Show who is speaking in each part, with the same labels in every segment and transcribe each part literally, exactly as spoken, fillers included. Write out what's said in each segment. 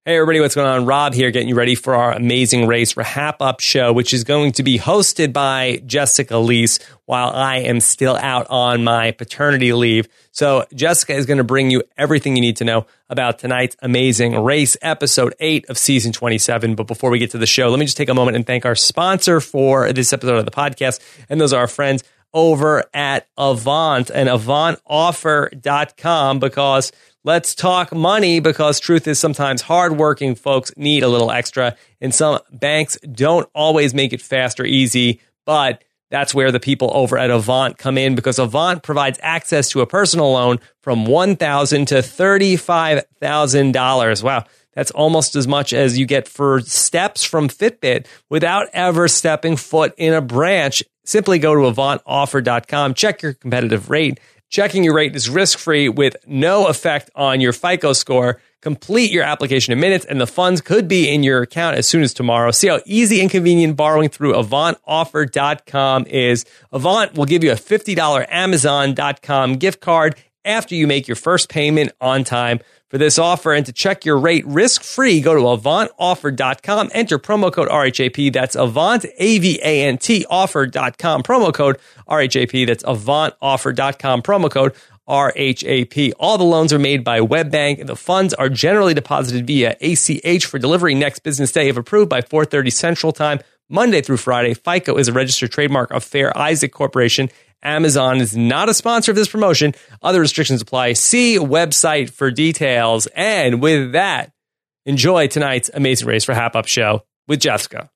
Speaker 1: Hey everybody, what's going on? Rob here, getting you ready for our Amazing Race Wrap Up show, which is going to be hosted by Jessica Leese while I am still out on my paternity leave. So Jessica is going to bring you everything you need to know about tonight's Amazing Race, episode eight of season twenty-seven. But before we get to the show, let me just take a moment and thank our sponsor for this episode of the podcast, and those are our friends over at Avant and avant offer dot com, because let's talk money, because truth is sometimes hardworking folks need a little extra, and some banks don't always make it fast or easy, but that's where the people over at Avant come in, because Avant provides access to a personal loan from one thousand dollars to thirty-five thousand dollars. Wow, that's almost as much as you get for steps from Fitbit without ever stepping foot in a branch. Simply go to avant offer dot com, check your competitive rate. Checking your rate is risk-free with no effect on your FICO score. Complete your application in minutes, and the funds could be in your account as soon as tomorrow. See how easy and convenient borrowing through avant offer dot com is. Avant will give you a fifty dollars amazon dot com gift card after you make your first payment on time. For this offer and to check your rate risk-free, go to avant offer dot com, enter promo code R H A P. That's Avant, A V A N T, offer dot com, promo code R H A P. That's avant offer dot com, promo code R H A P. All the loans are made by WebBank, and the funds are generally deposited via A C H for delivery next business day if approved by four thirty Central Time, Monday through Friday. FICO is a registered trademark of Fair Isaac Corporation. Amazon is not a sponsor of this promotion. Other restrictions apply. See website for details. And with that, enjoy tonight's Amazing Race Wrap Up show with Jessica.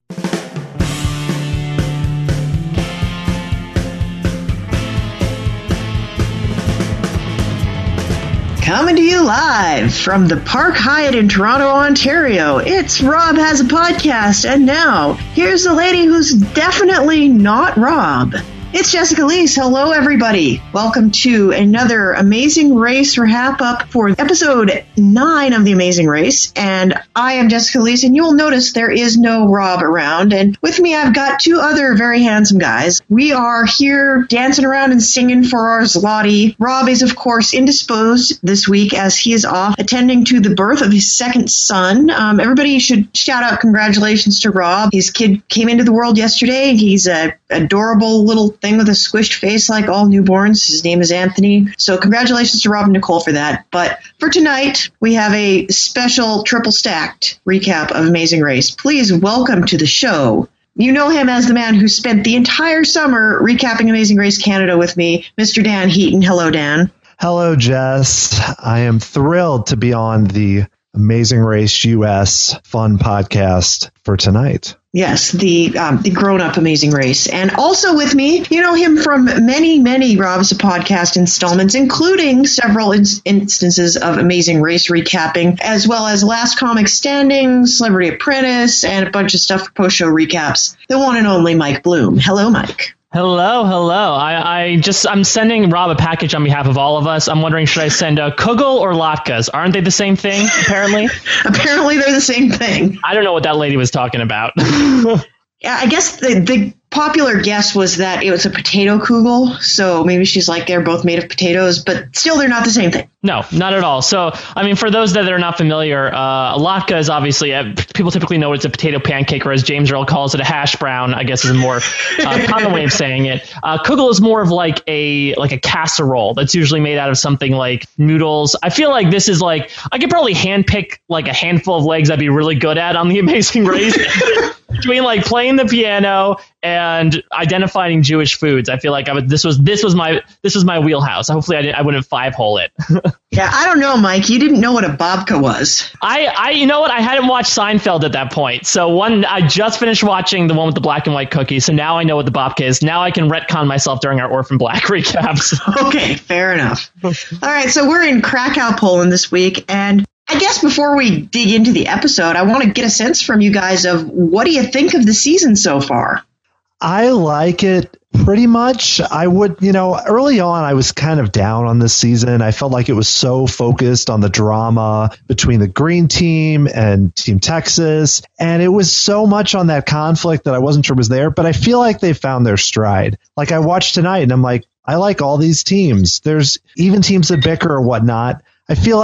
Speaker 2: Coming to you live from the Park Hyatt in Toronto, Ontario, it's Rob Has a Podcast, and now, here's the lady who's definitely not Rob. It's Jessica Leese. Hello, everybody. Welcome to another Amazing Race Wrap Up for episode nine of The Amazing Race. And I am Jessica Leese, and you will notice there is no Rob around. And with me, I've got two other very handsome guys. We are here dancing around and singing for our Zloty. Rob is, of course, indisposed this week as he is off attending to the birth of his second son. Um, everybody should shout out congratulations to Rob. His kid came into the world yesterday. He's a adorable little thing with a squished face like all newborns. His name is Anthony. So congratulations to Rob and Nicole for that. But for tonight, we have a special triple stacked recap of Amazing Race. Please welcome to the show. You know him as the man who spent the entire summer recapping Amazing Race Canada with me, Mister Dan Heaton. Hello, Dan.
Speaker 3: Hello, Jess. I am thrilled to be on the Amazing Race U S fun podcast for tonight.
Speaker 2: Yes, the um, the grown-up Amazing Race. And also with me, you know him from many, many Rob's podcast installments, including several in- instances of Amazing Race recapping, as well as Last Comic Standing, Celebrity Apprentice, and a bunch of stuff for post-show recaps. The one and only Mike Bloom. Hello, Mike.
Speaker 4: Hello, hello. I, I just, I'm sending Rob a package on behalf of all of us. I'm wondering, should I send a Kugel or latkes? Aren't they the same thing, apparently?
Speaker 2: Apparently they're the same thing.
Speaker 4: I don't know what that lady was talking about.
Speaker 2: Yeah, I guess the, the popular guess was that it was a potato kugel, so maybe she's like they're both made of potatoes, but still they're not the same thing.
Speaker 4: No, not at all. So, I mean, for those that are not familiar, uh, a latke is obviously, uh, people typically know it's a potato pancake, or as James Earl calls it, a hash brown, I guess is a more uh, common way of saying it. Uh, kugel is more of like a like a casserole that's usually made out of something like noodles. I feel like this is like, I could probably handpick like a handful of legs I'd be really good at on The Amazing Race. Between like playing the piano and identifying Jewish foods, I feel like I would, this was this was my this was my wheelhouse. Hopefully, I, didn't, I wouldn't five hole it.
Speaker 2: Yeah, I don't know, Mike. You didn't know what a babka was.
Speaker 4: I, I, you know what? I hadn't watched Seinfeld at that point. So one, I just finished watching the one with the black and white cookies. So now I know what the babka is. Now I can retcon myself during our Orphan Black recaps.
Speaker 2: Okay, fair enough. All right, so we're in Krakow, Poland this week, and I guess before we dig into the episode, I want to get a sense from you guys of what do you think of the season so far?
Speaker 3: I like it pretty much. I would, you know, early on, I was kind of down on this season. I felt like it was so focused on the drama between the Green Team and Team Texas. And it was so much on that conflict that I wasn't sure was there. But I feel like they found their stride. Like I watched tonight and I'm like, I like all these teams. There's even teams that bicker or whatnot. I feel like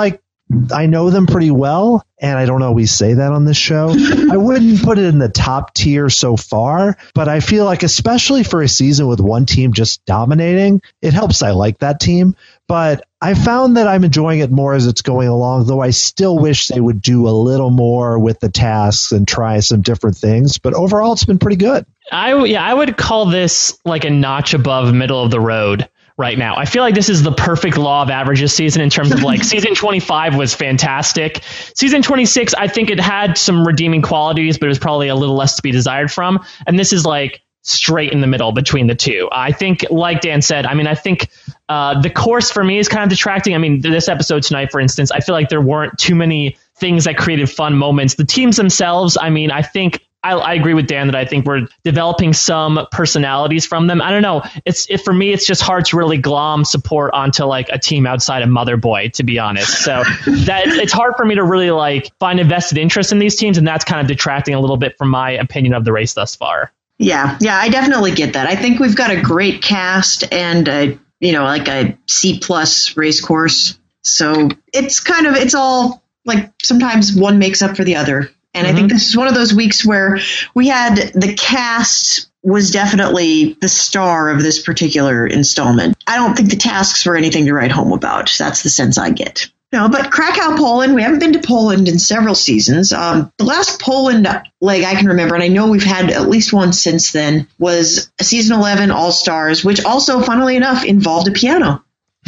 Speaker 3: I know them pretty well, and I don't always say that on this show. I wouldn't put it in the top tier so far, but I feel like especially for a season with one team just dominating, it helps I like that team. But I found that I'm enjoying it more as it's going along, though I still wish they would do a little more with the tasks and try some different things. But overall, it's been pretty good.
Speaker 4: I, yeah, I would call this like a notch above middle of the road right now. I feel like this is the perfect law of averages season in terms of like season twenty-five was fantastic. Season twenty-six, I think it had some redeeming qualities, but it was probably a little less to be desired from. And this is like straight in the middle between the two. I think, like Dan said, I mean, I think uh, the course for me is kind of detracting. I mean, this episode tonight, for instance, I feel like there weren't too many things that created fun moments. The teams themselves, I mean, I think I, I agree with Dan that I think we're developing some personalities from them. I don't know. It's it, for me, it's just hard to really glom support onto like a team outside of Motherboy, to be honest. So that it's hard for me to really like find a vested interest in these teams, and that's kind of detracting a little bit from my opinion of the race thus far.
Speaker 2: Yeah, yeah, I definitely get that. I think we've got a great cast and a, you know, like a C plus race course. So it's kind of it's all like sometimes one makes up for the other. And mm-hmm. I think this is one of those weeks where we had the cast was definitely the star of this particular installment. I don't think the tasks were anything to write home about. That's the sense I get. No, but Krakow, Poland, we haven't been to Poland in several seasons. Um, the last Poland leg I can remember, and I know we've had at least one since then, was season eleven All-Stars, which also, funnily enough, involved a piano.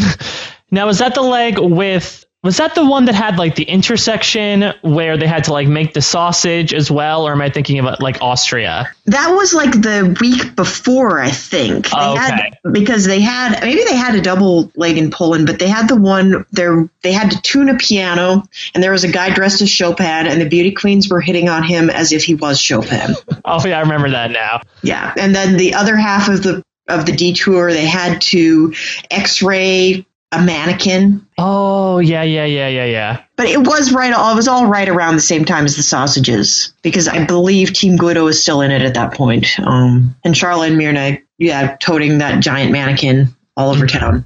Speaker 4: Now, is that the leg with... Was that the one that had like the intersection where they had to like make the sausage as well? Or am I thinking of like Austria?
Speaker 2: That was like the week before, I think. They
Speaker 4: oh, okay.
Speaker 2: had, because they had, maybe they had a double leg in Poland, but they had the one there, they had to tune a piano and there was a guy dressed as Chopin and the beauty queens were hitting on him as if he was Chopin.
Speaker 4: Oh yeah, I remember that now.
Speaker 2: Yeah. And then the other half of the, of the detour, they had to x-ray a mannequin.
Speaker 4: Oh, yeah, yeah, yeah, yeah, yeah.
Speaker 2: But it was right, it was all right around the same time as the sausages, because I believe Team Guido is still in it at that point. Um, and Charla and Mirna, yeah, toting that giant mannequin all over town.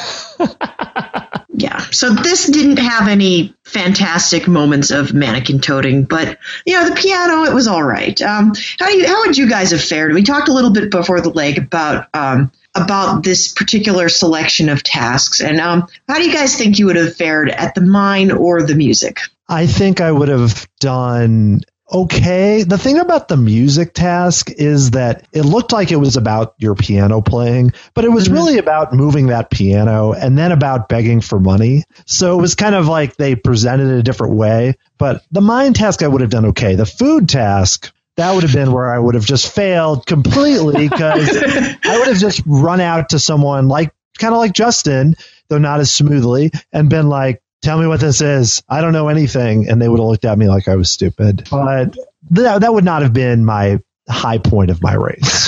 Speaker 2: Yeah, so this didn't have any fantastic moments of mannequin toting, but, you know, the piano, it was all right. Um, how do you, how would you guys have fared? We talked a little bit before the leg about um, about this particular selection of tasks, and um, how do you guys think you would have fared at the mine or the music?
Speaker 3: I think I would have done okay. The thing about the music task is that it looked like it was about your piano playing, but it was mm-hmm. really about moving that piano and then about begging for money. So it was kind of like they presented it a different way. But the mine task, I would have done okay. The food task, that would have been where I would have just failed completely, because I would have just run out to someone like kind of like Justin, though not as smoothly, and been like, tell me what this is. I don't know anything. And they would have looked at me like I was stupid. But th- that would not have been my high point of my race.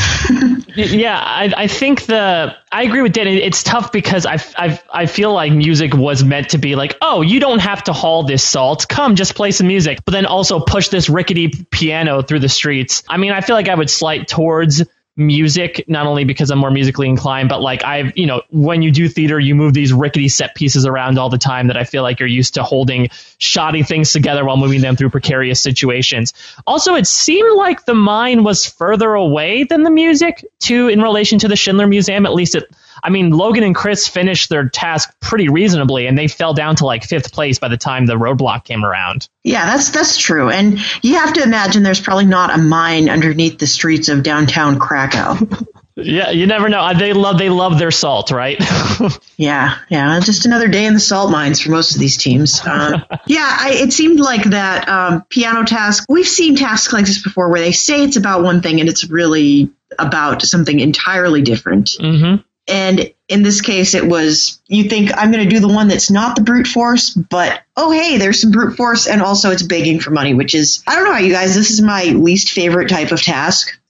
Speaker 4: Yeah, I, I think the I agree with Dan. It's tough because I, I, I feel like music was meant to be like, oh, you don't have to haul this salt. Come, just play some music. But then also push this rickety piano through the streets. I mean, I feel like I would slight towards music, not only because I'm more musically inclined, but like I've, you know, when you do theater, you move these rickety set pieces around all the time that I feel like you're used to holding shoddy things together while moving them through precarious situations. Also, it seemed like the mine was further away than the music too in relation to the Schindler Museum. At least it, I mean, Logan and Chris finished their task pretty reasonably, and they fell down to like fifth place by the time the roadblock came around.
Speaker 2: Yeah, that's that's true. And you have to imagine there's probably not a mine underneath the streets of downtown Krakow.
Speaker 4: Yeah, you never know. They love they love their salt, right?
Speaker 2: yeah, yeah. Just another day in the salt mines for most of these teams. Um, yeah, I, it seemed like that um, piano task. We've seen tasks like this before where they say it's about one thing and it's really about something entirely different.
Speaker 4: Mm-hmm.
Speaker 2: And in this case, it was, you think, I'm going to do the one that's not the brute force, but, oh, hey, there's some brute force, and also it's begging for money, which is, I don't know how you guys, this is my least favorite type of task.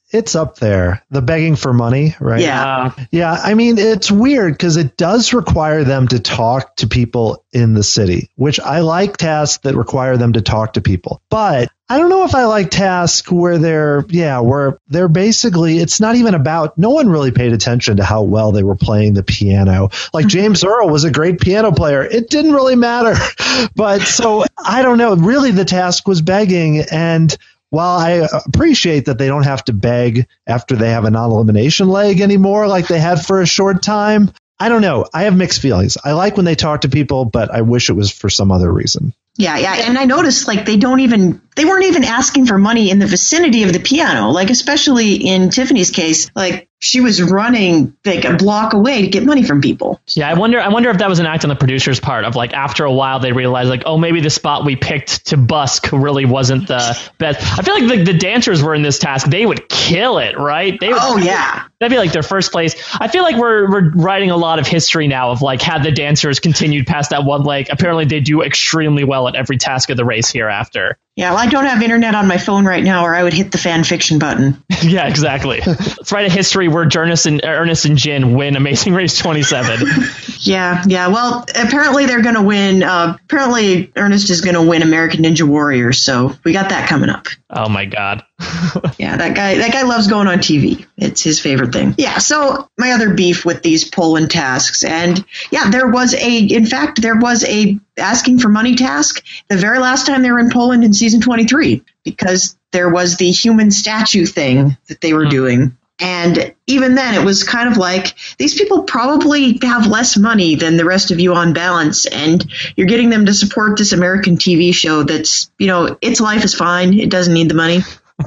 Speaker 3: it's up there. The begging for money, right?
Speaker 2: Yeah.
Speaker 3: Yeah. I mean, it's weird because it does require them to talk to people in the city, which I like tasks that require them to talk to people. But I don't know if I like tasks where they're, yeah, where they're basically, it's not even about, no one really paid attention to how well they were playing the piano. Like James Earl was a great piano player. It didn't really matter. But so I don't know. Really, the task was begging. And while I appreciate that they don't have to beg after they have a non-elimination leg anymore like they had for a short time, I don't know. I have mixed feelings. I like when they talk to people, but I wish it was for some other reason.
Speaker 2: Yeah, yeah. And I noticed like they don't even, they weren't even asking for money in the vicinity of the piano. Like, especially in Tiffany's case, like she was running like a block away to get money from people.
Speaker 4: Yeah, I wonder I wonder if that was an act on the producer's part of like after a while they realized like, oh, maybe the spot we picked to busk really wasn't the best. I feel like the, the dancers were in this task. They would kill it, right? They would,
Speaker 2: oh, yeah.
Speaker 4: That'd be like their first place. I feel like we're we're writing a lot of history now of like had the dancers continued past that one leg, apparently they do extremely well at every task of the race hereafter.
Speaker 2: Yeah, well, I don't have internet on my phone right now, or I would hit the fan fiction button.
Speaker 4: Yeah, exactly. Let's write a history where Ernest and, Ernest and Jin win Amazing Race twenty-seven.
Speaker 2: Yeah, yeah. Well, apparently they're going to win. Uh, apparently Ernest is going to win American Ninja Warrior, so we got that coming up.
Speaker 4: Oh my God.
Speaker 2: Yeah, that guy. That guy loves going on T V. It's his favorite thing. Yeah. So my other beef with these Poland tasks, and yeah, there was a. In fact, there was a asking for money task the very last time they were in Poland in season twenty-three, because there was the human statue thing that they were mm-hmm. doing. And even then, it was kind of like, these people probably have less money than the rest of you on balance, and you're getting them to support this American T V show that's, you know, its life is fine. It doesn't need the money.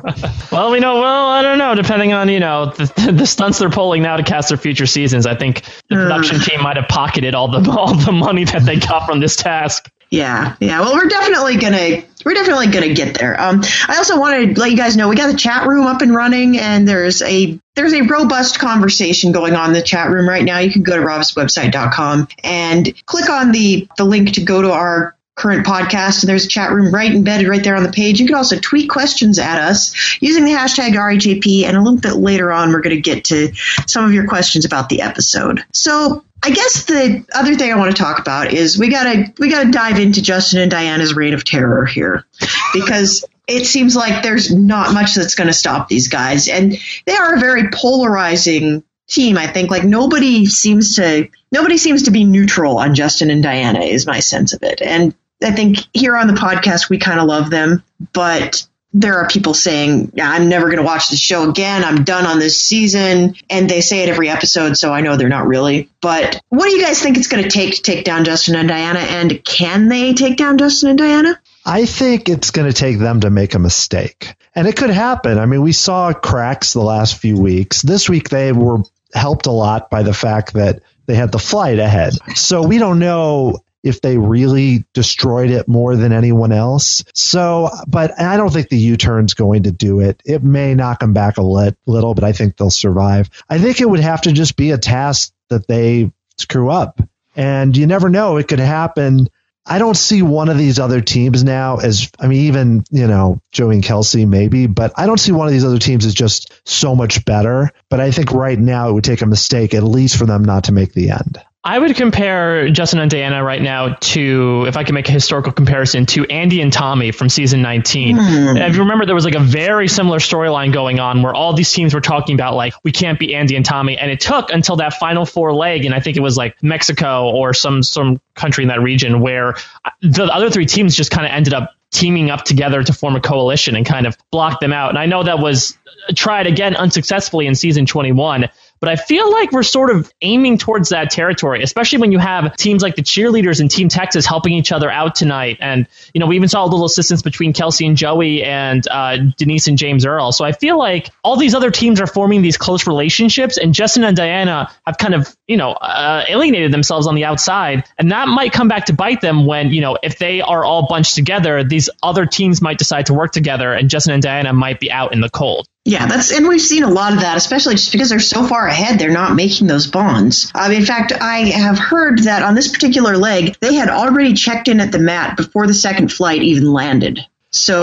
Speaker 4: Well, we know, well, I don't know, depending on, you know, the, the stunts they're pulling now to cast their future seasons, I think the production team might have pocketed all the all the money that they got from this task.
Speaker 2: Yeah, yeah. Well, we're definitely gonna we're definitely gonna get there. Um, I also want to let you guys know we got the chat room up and running, and there's a there's a robust conversation going on in the chat room right now. You can go to robs website dot com and click on the the link to go to our current podcast, and there's a chat room right embedded right there on the page. You can also tweet questions at us using the hashtag R H A P, and a little bit later on we're going to get to some of your questions about the episode. So I guess the other thing I want to talk about is we gotta we gotta dive into Justin and Diana's reign of terror here, because it seems like there's not much that's going to stop these guys, and they are a very polarizing team. I think like nobody seems to nobody seems to be neutral on Justin and Diana is my sense of it. And I think here on the podcast we kind of love them, but there are people saying, yeah, I'm never going to watch this show again. I'm done on this season. And they say it every episode, so I know they're not really. But what do you guys think it's going to take to take down Justin and Diana? And can they take down Justin and Diana?
Speaker 3: I think it's going to take them to make a mistake. And it could happen. I mean, we saw cracks the last few weeks. This week they were helped a lot by the fact that they had the flight ahead. So we don't know if they really destroyed it more than anyone else. So, but I don't think the U-turn's going to do it. It may knock them back a lit, little, but I think they'll survive. I think it would have to just be a task that they screw up. And you never know. It could happen. I don't see one of these other teams now as, I mean, even, you know, Joey and Kelsey maybe, but I don't see one of these other teams as just so much better. But I think right now it would take a mistake, at least for them not to make the end.
Speaker 4: I would compare Justin and Diana right now to, if I can make a historical comparison, to Andy and Tommy from season nineteen. Mm. If you remember, there was like a very similar storyline going on where all these teams were talking about like, we can't be Andy and Tommy. And it took until that final four leg, and I think it was like Mexico or some, some country in that region, where the other three teams just kind of ended up teaming up together to form a coalition and kind of block them out. And I know that was tried again unsuccessfully in season twenty-one. But I feel like we're sort of aiming towards that territory, especially when you have teams like the Cheerleaders and Team Texas helping each other out tonight. And, you know, we even saw a little assistance between Kelsey and Joey and uh, Denise and James Earl. So I feel like all these other teams are forming these close relationships, and Justin and Diana have kind of, you know, uh, alienated themselves on the outside. And that might come back to bite them when, you know, if they are all bunched together, these other teams might decide to work together, and Justin and Diana might be out in the cold.
Speaker 2: Yeah, that's and we've seen a lot of that, especially just because they're so far ahead, they're not making those bonds. Um, in fact, I have heard that on this particular leg, they had already checked in at the mat before the second flight even landed. So, wow.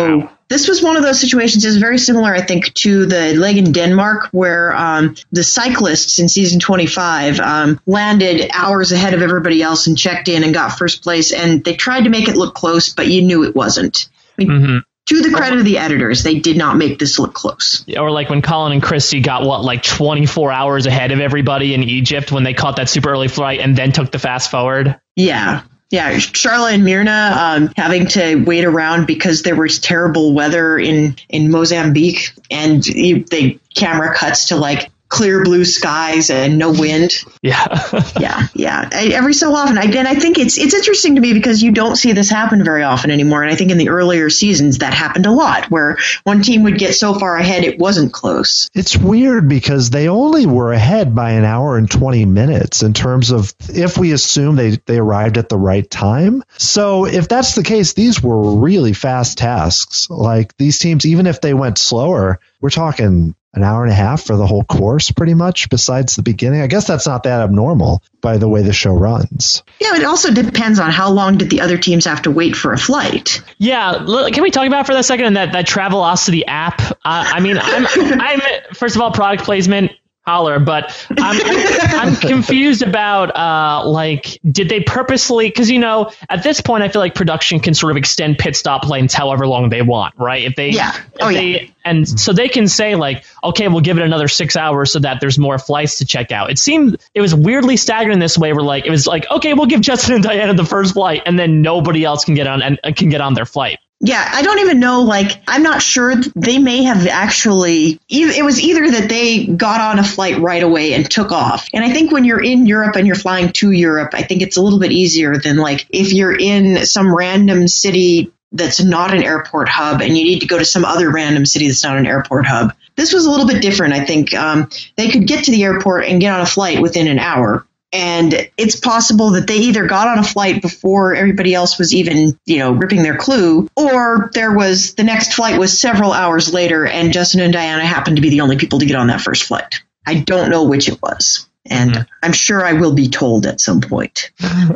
Speaker 2: this was one of those situations. It's very similar, I think, to the leg in Denmark where um, the cyclists in season twenty-five um, landed hours ahead of everybody else and checked in and got first place. And they tried to make it look close, but you knew it wasn't. I mean, mm-hmm. To the credit of the editors, they did not make this look close.
Speaker 4: Or like when Colin and Christy got, what, like twenty-four hours ahead of everybody in Egypt when they caught that super early flight and then took the fast forward.
Speaker 2: Yeah. Yeah, Charla and Mirna um, having to wait around because there was terrible weather in, in Mozambique. And you, the camera cuts to like clear blue skies and no wind.
Speaker 4: Yeah.
Speaker 2: yeah. Yeah. I, every so often. I, and I think it's it's interesting to me because you don't see this happen very often anymore. And I think in the earlier seasons that happened a lot where one team would get so far ahead it wasn't close.
Speaker 3: It's weird because they only were ahead by an hour and twenty minutes in terms of if we assume they, they arrived at the right time. So if that's the case, these were really fast tasks. Like these teams, even if they went slower, we're talking an hour and a half for the whole course, pretty much, besides the beginning. I guess that's not that abnormal by the way the show runs.
Speaker 2: Yeah, it also depends on how long did the other teams have to wait for a flight.
Speaker 4: Yeah, can we talk about for that second that, that Travelocity app? Uh, I mean, I'm, I'm first of all, product placement, holler, but I'm, I'm confused about, uh, like, did they purposely, because, you know, at this point, I feel like production can sort of extend pit stop lanes however long they want, right? If they,
Speaker 2: yeah. Oh,
Speaker 4: if they,
Speaker 2: yeah.
Speaker 4: And so they can say, like, okay, we'll give it another six hours so that there's more flights to check out. It seemed, it was weirdly staggered in this way where, like, it was like, okay, we'll give Justin and Diana the first flight, and then nobody else can get on and can get on their flight.
Speaker 2: Yeah, I don't even know, like, I'm not sure. They may have actually, it was either that they got on a flight right away and took off. And I think when you're in Europe and you're flying to Europe, I think it's a little bit easier than, like, if you're in some random city that's not an airport hub and you need to go to some other random city that's not an airport hub. This was a little bit different, I think. Um, they could get to the airport and get on a flight within an hour. And it's possible that they either got on a flight before everybody else was even, you know, ripping their clue, or there was the next flight was several hours later and Justin and Diana happened to be the only people to get on that first flight. I don't know which it was. And mm-hmm. I'm sure I will be told at some point.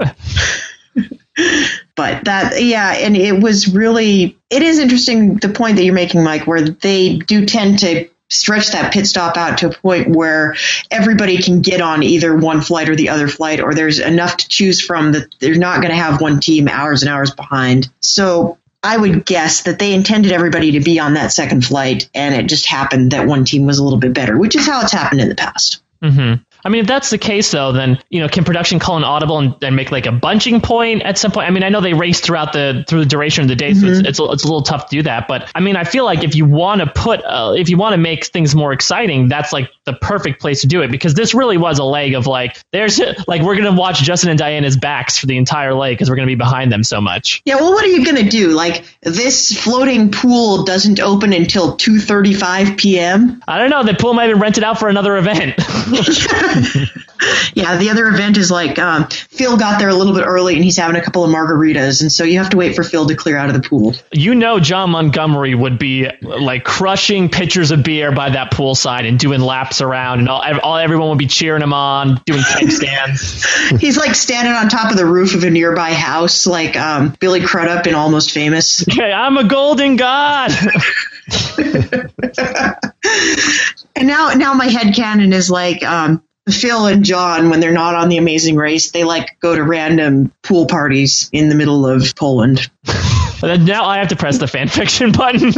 Speaker 2: But that, yeah, and it was really, it is interesting, the point that you're making, Mike, where they do tend to stretch that pit stop out to a point where everybody can get on either one flight or the other flight, or there's enough to choose from that they're not going to have one team hours and hours behind. So I would guess that they intended everybody to be on that second flight, and it just happened that one team was a little bit better, which is how it's happened in the past.
Speaker 4: Mm-hmm. I mean, if that's the case, though, then, you know, can production call an audible and, and make like a bunching point at some point? I mean, I know they race throughout the through the duration of the day, so mm-hmm. it's, it's it's a little tough to do that. But I mean, I feel like if you want to put, uh, if you want to make things more exciting, that's like the perfect place to do it, because this really was a leg of like, there's like, we're going to watch Justin and Diana's backs for the entire leg because we're going to be behind them so much.
Speaker 2: Yeah, well, what are you going to do? Like, this floating pool doesn't open until two thirty-five p.m.?
Speaker 4: I don't know. The pool might have been rented out for another event.
Speaker 2: Yeah, the other event is like um, Phil got there a little bit early and he's having a couple of margaritas, and so you have to wait for Phil to clear out of the pool.
Speaker 4: You know, John Montgomery would be like crushing pitchers of beer by that poolside and doing laps around, and all, all everyone would be cheering him on, doing keg stands.
Speaker 2: He's like standing on top of the roof of a nearby house, like um, Billy Crudup in Almost Famous.
Speaker 4: Okay, I'm a golden god.
Speaker 2: And now, now my headcanon is like um, Phil and John, when they're not on The Amazing Race, they like go to random pool parties in the middle of Poland.
Speaker 4: Now I have to press the fan fiction button.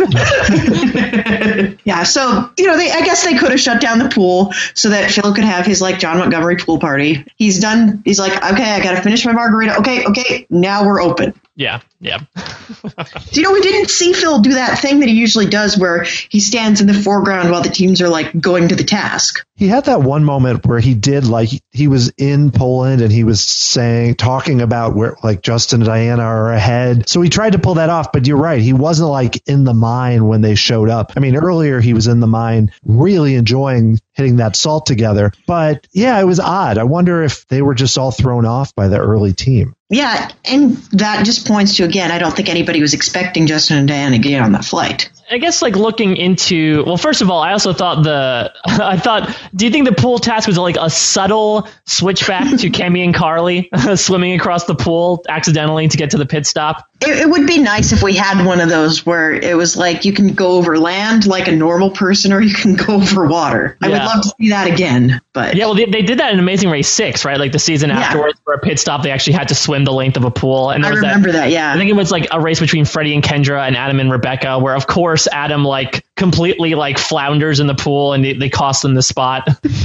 Speaker 2: Yeah, so, you know, they I guess they could have shut down the pool so that Phil could have his, like, John Montgomery pool party. He's done. He's like, okay, I got to finish my margarita. Okay, okay, now we're open.
Speaker 4: Yeah, yeah.
Speaker 2: You know, we didn't see Phil do that thing that he usually does where he stands in the foreground while the teams are, like, going to the task.
Speaker 3: He had that one moment where he did, like, he was in Poland and he was saying, talking about where, like, Justin and Diana are ahead. So he tried to pull that off, but you're right. He wasn't, like, in the mine when they showed up. I mean, earlier he was in the mine really enjoying hitting that salt together. But, yeah, it was odd. I wonder if they were just all thrown off by the early team.
Speaker 2: Yeah, and that just points to, again, I don't think anybody was expecting Justin and Diana to get on that flight.
Speaker 4: I guess like looking into, well, first of all, I also thought the, I thought, do you think the pool task was like a subtle switchback to Kemi and Carly swimming across the pool accidentally to get to the pit stop?
Speaker 2: It, it would be nice if we had one of those where it was like you can go over land like a normal person, or you can go over water. I
Speaker 4: Yeah.
Speaker 2: would love to see that again. But
Speaker 4: Yeah, well, they, they did that in Amazing Race six, right? Like the season
Speaker 2: Yeah.
Speaker 4: afterwards, for a pit stop, they actually had to swim the length of a pool. And there
Speaker 2: I
Speaker 4: was
Speaker 2: remember that.
Speaker 4: I
Speaker 2: Yeah,
Speaker 4: think it was like a race between Freddie and Kendra and Adam and Rebecca, where of course Adam like completely like flounders in the pool and they, they cost them the spot.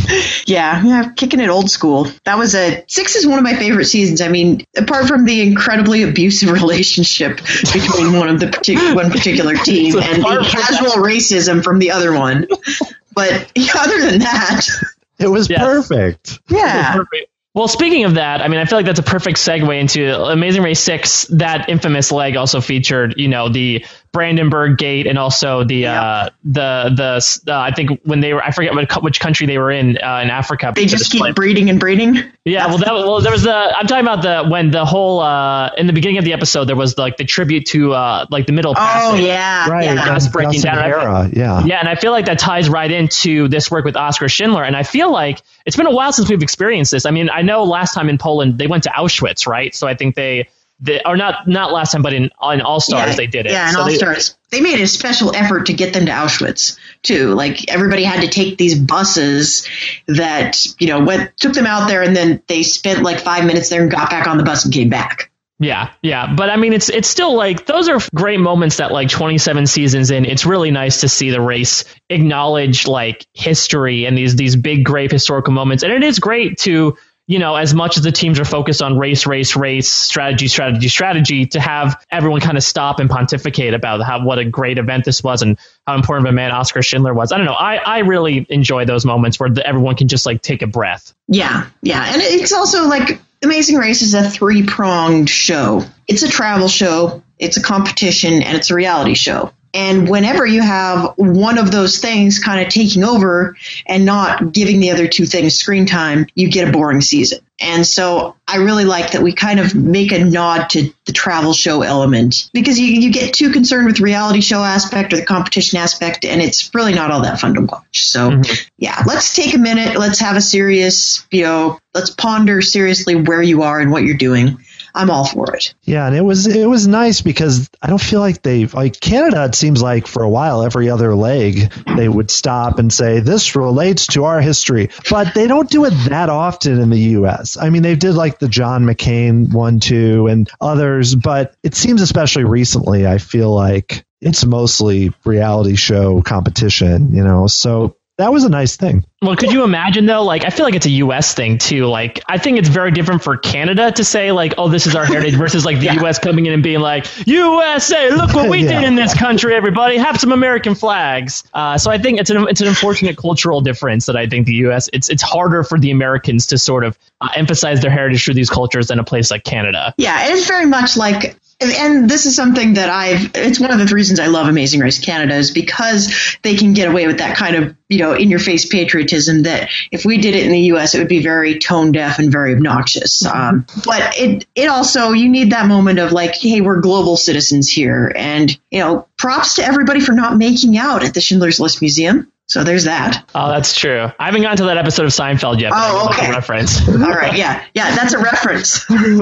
Speaker 2: yeah, yeah. Kicking it old school. That was a six is one of my favorite seasons. I mean, apart from the incredibly abusive relationship between one of the partic- one particular team
Speaker 4: So
Speaker 2: and
Speaker 4: apart
Speaker 2: the
Speaker 4: from
Speaker 2: casual racism from the other one, but yeah, other than that,
Speaker 3: It was
Speaker 4: Yes.
Speaker 3: perfect.
Speaker 2: yeah.
Speaker 4: Well, speaking of that, I mean, I feel like that's a perfect segue into Amazing Race six. That infamous leg also featured, you know, the Brandenburg Gate and also the
Speaker 2: Yeah.
Speaker 4: uh, the the uh, I think when they were, I forget what, which country they were in uh, in Africa.
Speaker 2: They just keep breeding and breeding.
Speaker 4: Yeah, well, that, well, there was the. I'm talking about the when the whole uh, in the beginning of the episode there was like the tribute to uh, like the Middle
Speaker 2: Oh
Speaker 4: Passage.
Speaker 2: yeah,
Speaker 3: Right.
Speaker 2: yeah.
Speaker 4: Gus breaking
Speaker 3: Gus and
Speaker 4: down.
Speaker 3: Hera, yeah.
Speaker 4: Yeah, and I feel like that ties right into this work with Oskar Schindler. And I feel like it's been a while since we've experienced this. I mean, I know last time in Poland they went to Auschwitz, right? So I think they, they or not not last time, but in in All Stars
Speaker 2: yeah,
Speaker 4: they did it.
Speaker 2: Yeah, and
Speaker 4: so
Speaker 2: All
Speaker 4: they,
Speaker 2: Stars. They made a special effort to get them to Auschwitz too. Like everybody had to take these buses that you know went took them out there, and then they spent like five minutes there and got back on the bus and came back.
Speaker 4: Yeah, yeah, but I mean, it's it's still like those are great moments that like twenty-seven seasons in, it's really nice to see the race acknowledge like history and these these big, great historical moments, and it is great to, you know, as much as the teams are focused on race, race, race, strategy, strategy, strategy, to have everyone kind of stop and pontificate about how what a great event this was and how important of a man Oskar Schindler was. I don't know, I I really enjoy those moments where the, everyone can just like take a breath.
Speaker 2: Yeah, yeah, and it's also like Amazing Race is a three-pronged show. It's a travel show, it's a competition, and it's a reality show. And whenever you have one of those things kind of taking over and not giving the other two things screen time, you get a boring season. And so I really like that we kind of make a nod to the travel show element, because you, you get too concerned with the reality show aspect or the competition aspect, and it's really not all that fun to watch. So, mm-hmm. yeah, let's take a minute. Let's have a serious, you know, let's ponder seriously where you are and what you're doing. I'm all for it.
Speaker 3: Yeah, and it was it was nice because I don't feel like they've like Canada. It seems like for a while, every other leg they would stop and say this relates to our history, but they don't do it that often in the U S. I mean, they did like the John McCain one, too, and others, but it seems especially recently. I feel like it's mostly reality show competition, you know. So that was a nice thing.
Speaker 4: Well, could you imagine, though? Like, I feel like it's a U S thing, too. Like, I think it's very different for Canada to say, like, oh, this is our heritage versus, like, the yeah. U S coming in and being like, U S A, look what we yeah. did in this country, everybody. Have some American flags. Uh, so I think it's an it's an unfortunate cultural difference that I think the U S, it's it's harder for the Americans to sort of uh, emphasize their heritage through these cultures than a place like Canada.
Speaker 2: Yeah, it is very much like... And this is something that I've, it's one of the reasons I love Amazing Race Canada is because they can get away with that kind of, you know, in your face patriotism that if we did it in the U S, it would be very tone deaf and very obnoxious. Um, but it, it also, you need that moment of like, hey, we're global citizens here. And, you know, props to everybody for not making out at the Schindler's List Museum. So there's that.
Speaker 4: Oh, that's true. I haven't gotten to that episode of Seinfeld yet. But
Speaker 2: oh,
Speaker 4: I
Speaker 2: okay.
Speaker 4: A reference.
Speaker 2: All right. Yeah. Yeah. That's a reference.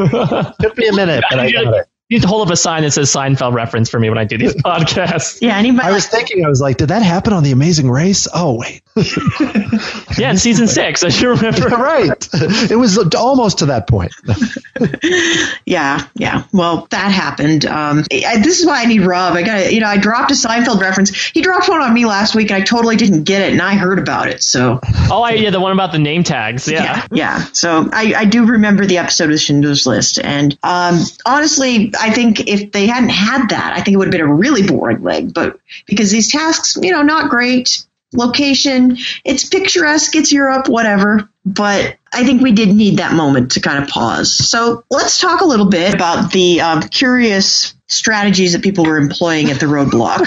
Speaker 3: Took me a minute, but I got it.
Speaker 4: You need to hold up a sign that says Seinfeld reference for me when I do these podcasts.
Speaker 2: Yeah, anybody?
Speaker 3: I was thinking, I was like, did that happen on The Amazing Race? Oh, wait.
Speaker 4: Yeah, in season six. I should remember.
Speaker 3: Right. It was almost to that point.
Speaker 2: yeah, yeah. Well, that happened. Um, I, this is why I need Rob. I got, you know, I dropped a Seinfeld reference. He dropped one on me last week, and I totally didn't get it, and I heard about it. So.
Speaker 4: Oh, I, yeah, the one about the name tags. Yeah,
Speaker 2: yeah. yeah. So I, I do remember the episode of Schindler's List, and um, honestly, I think if they hadn't had that, I think it would have been a really boring leg. But because these tasks, you know, not great. Location, it's picturesque, it's Europe, whatever. But I think we did need that moment to kind of pause. So let's talk a little bit about the um, curious strategies that people were employing at the roadblock.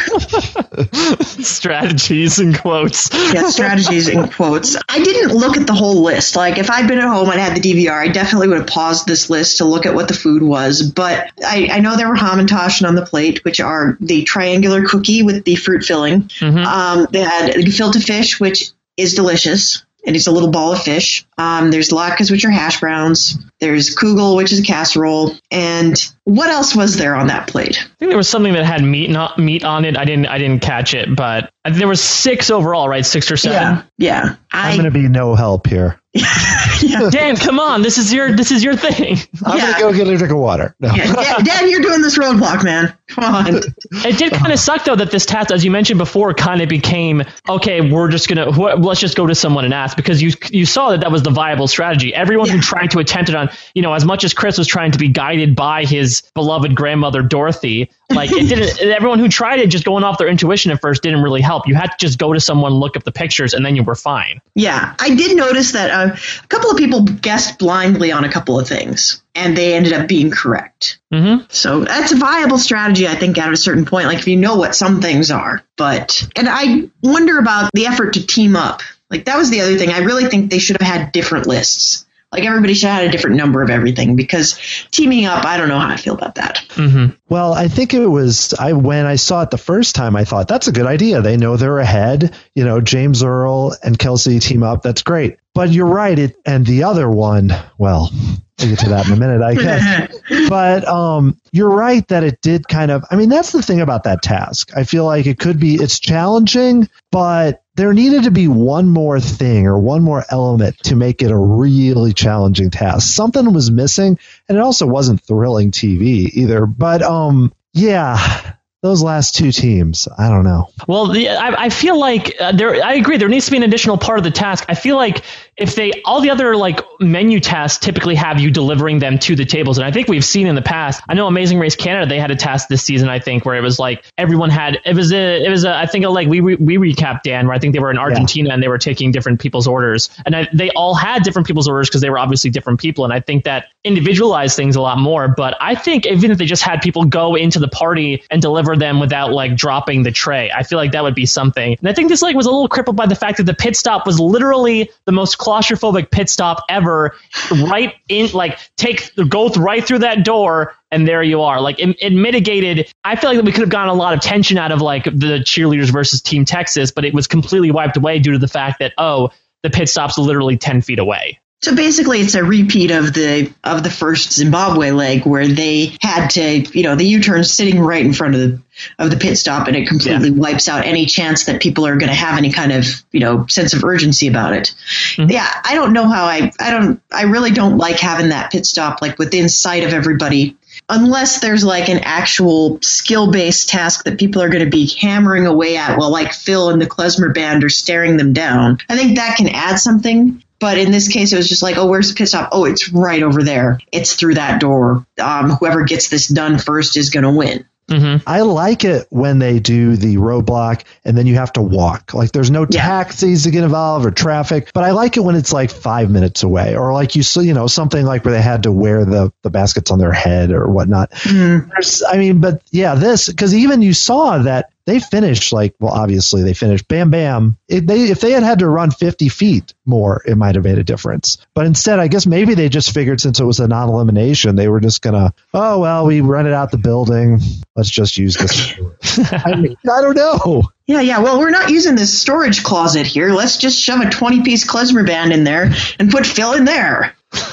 Speaker 4: Strategies in quotes.
Speaker 2: Yeah, strategies in quotes. I didn't look at the whole list. Like, if I'd been at home and had the D V R, I definitely would have paused this list to look at what the food was. But I, I know there were Hamantaschen on the plate, which are the triangular cookie with the fruit filling. Mm-hmm. Um, they had gefilte fish, which is delicious. And it's a little ball of fish. Um, there's latkes, which are hash browns. There's kugel, which is a casserole. And what else was there on that plate?
Speaker 4: I think there was something that had meat not meat on it. I didn't I didn't catch it, but I think there was six overall, right? Six or seven.
Speaker 2: Yeah, yeah. I,
Speaker 3: I'm going to be no help here.
Speaker 4: Yeah. Dan, come on. This is your this is your thing.
Speaker 3: I'm
Speaker 2: yeah.
Speaker 3: going to go get a drink of water. No.
Speaker 2: Yeah, Dan, Dan, you're doing this roadblock, man. Come on.
Speaker 4: It did kind of suck, though, that this task, as you mentioned before, kind of became, okay, we're just going to, let's just go to someone and ask, because you you saw that that was the viable strategy. Everyone yeah. who tried to attempt it on, you know, as much as Chris was trying to be guided by his beloved grandmother, Dorothy, like it didn't, everyone who tried it just going off their intuition at first didn't really help. You had to just go to someone, look up the pictures, and then you were fine.
Speaker 2: Yeah, I did notice that uh, a couple of people guessed blindly on a couple of things, and they ended up being correct.
Speaker 4: Mm-hmm.
Speaker 2: So that's a viable strategy, I think, at a certain point, like if you know what some things are. But, and I wonder about the effort to team up. Like, that was the other thing. I really think they should have had different lists. Like, everybody should have had a different number of everything, because teaming up, I don't know how I feel about that.
Speaker 4: Mm-hmm.
Speaker 3: Well, I think it was, I when I saw it the first time, I thought, that's a good idea. They know they're ahead. You know, James Earl and Kelsey team up. That's great. But you're right. It, and the other one, well, we'll get to that in a minute, I guess. But um, you're right that it did kind of, I mean, that's the thing about that task. I feel like it could be, it's challenging, but there needed to be one more thing or one more element to make it a really challenging task. Something was missing, and it also wasn't thrilling T V either. But um, yeah, those last two teams, I don't know.
Speaker 4: Well, the, I, I feel like uh, there. I agree. There needs to be an additional part of the task. I feel like if they, all the other like menu tasks typically have you delivering them to the tables, and I think we've seen in the past. I know Amazing Race Canada, they had a task this season, I think, where it was like everyone had. It was a. It was a. I think a, like we we recapped, Dan, where I think they were in Argentina yeah. and they were taking different people's orders, and I, they all had different people's orders because they were obviously different people, and I think that individualized things a lot more. But I think even if they just had people go into the party and deliver them without like dropping the tray, I feel like that would be something. And I think this like was a little crippled by the fact that the pit stop was literally the most claustrophobic pit stop ever. Right in, like, take go right through that door, and there you are. Like, it, it mitigated. I feel like we could have gotten a lot of tension out of like the cheerleaders versus Team Texas, but it was completely wiped away due to the fact that oh, the pit stop's literally ten feet away.
Speaker 2: So basically, it's a repeat of the of the first Zimbabwe leg, where they had to, you know, the U-turn sitting right in front of the of the pit stop, and it completely yeah. wipes out any chance that people are going to have any kind of, you know, sense of urgency about it. Mm-hmm. Yeah, I don't know how I I don't I really don't like having that pit stop like within sight of everybody, unless there's like an actual skill-based task that people are going to be hammering away at while like Phil and the klezmer band are staring them down. I think that can add something. But in this case, it was just like, oh, where's the pit stop? Oh, it's right over there. It's through that door. Um, whoever gets this done first is going to win.
Speaker 3: Mm-hmm. I like it when they do the roadblock and then you have to walk. Like there's no
Speaker 2: yeah. taxis
Speaker 3: to get involved or traffic, but I like it when it's like five minutes away, or like you see, you know, something like where they had to wear the, the baskets on their head or whatnot. Mm. There's, I mean, but yeah, this, because even you saw that they finished like, well, obviously they finished bam, bam. If they, if they had had to run fifty feet more, it might have made a difference. But instead, I guess maybe they just figured since it was a non-elimination, they were just going to, oh, well, we rented out the building. Let's just use this. I mean, I don't know.
Speaker 2: Yeah, yeah. Well, we're not using this storage closet here. Let's just shove a twenty-piece klezmer band in there and put Phil in there.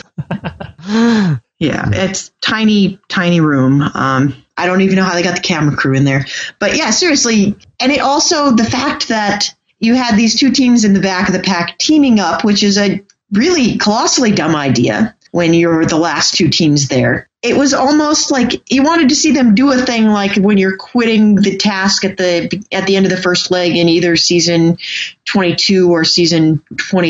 Speaker 2: Yeah, it's tiny, tiny room. Um, I don't even know how they got the camera crew in there. But yeah, seriously. And it also, the fact that you had these two teams in the back of the pack teaming up, which is a really colossally dumb idea when you're the last two teams there. It was almost like you wanted to see them do a thing like when you're quitting the task at the at the end of the first leg in either season twenty-two or season twenty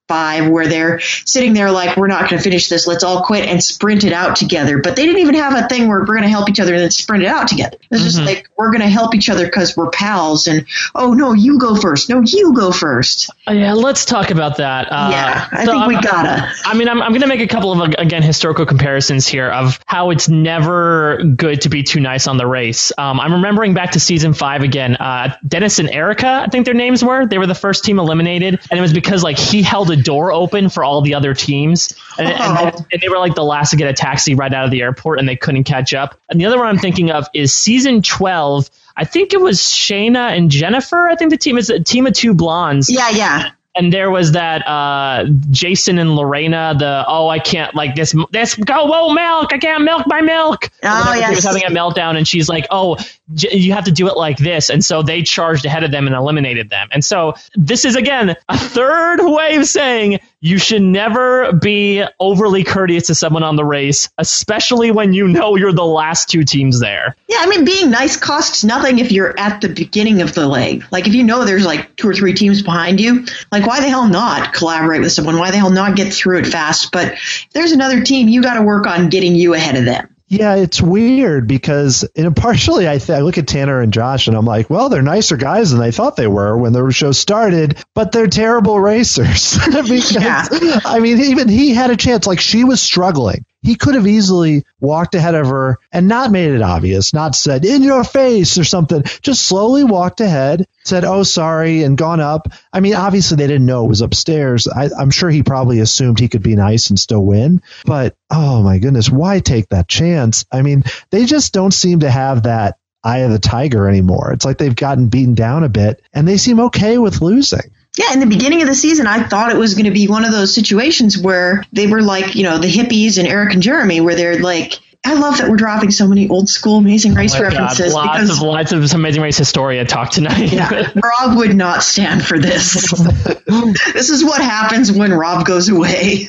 Speaker 2: five where they're sitting there like, we're not going to finish this. Let's all quit and sprint it out together. But they didn't even have a thing where we're going to help each other and then sprint it out together. It's mm-hmm. just like, we're going to help each other because we're pals. And, oh, no, you go first. No, you go first.
Speaker 4: Oh, yeah, let's talk about that. Uh,
Speaker 2: yeah, I
Speaker 4: so
Speaker 2: think we
Speaker 4: I'm,
Speaker 2: gotta.
Speaker 4: I mean, I'm, I'm going to make a couple of, again, historical comparisons here of how it's never good to be too nice on the race. Um, I'm remembering back to season five again. Uh, Dennis and Erica, I think their names were. They were the first team eliminated. And it was because, like, he held a door open for all the other teams. And, oh. and, then, and they were, like, the last to get a taxi right out of the airport, and they couldn't catch up. And the other one I'm thinking of is season twelve. I think it was Shayna and Jennifer. I think the team is a team of two blondes.
Speaker 2: Yeah, yeah.
Speaker 4: And there was that uh, Jason and Lorena, the, oh, I can't, like, this, this, go, whoa, milk, I can't milk my milk.
Speaker 2: Oh, yes.
Speaker 4: She was having a meltdown, and she's like, oh, j- you have to do it like this. And so they charged ahead of them and eliminated them. And so this is, again, a third way of saying you should never be overly courteous to someone on the race, especially when you know you're the last two teams there.
Speaker 2: Yeah, I mean, being nice costs nothing if you're at the beginning of the leg. Like, if you know there's, like, two or three teams behind you, like, why the hell not collaborate with someone? Why the hell not get through it fast? But if there's another team, you got to work on getting you ahead of them.
Speaker 3: Yeah, it's weird because you know, partially I, th- I look at Tanner and Josh and I'm like, well, they're nicer guys than they thought they were when the show started, but they're terrible racers. because, yeah. I mean, even he had a chance. Like, she was struggling. He could have easily walked ahead of her and not made it obvious, not said, in your face or something. Just slowly walked ahead, said, oh, sorry, and gone up. I mean, obviously they didn't know it was upstairs. I, I'm sure he probably assumed he could be nice and still win. But, oh, my goodness, why take that chance? I mean, they just don't seem to have that eye of the tiger anymore. It's like they've gotten beaten down a bit, and they seem okay with losing.
Speaker 2: Yeah, in the beginning of the season, I thought it was going to be one of those situations where they were like, you know, the hippies and Eric and Jeremy, where they're like, I love that we're dropping so many old school Amazing Race oh references.
Speaker 4: God, lots
Speaker 2: because,
Speaker 4: of lots of Amazing Race Historia talk tonight.
Speaker 2: Yeah, Rob would not stand for this. This is what happens when Rob goes away.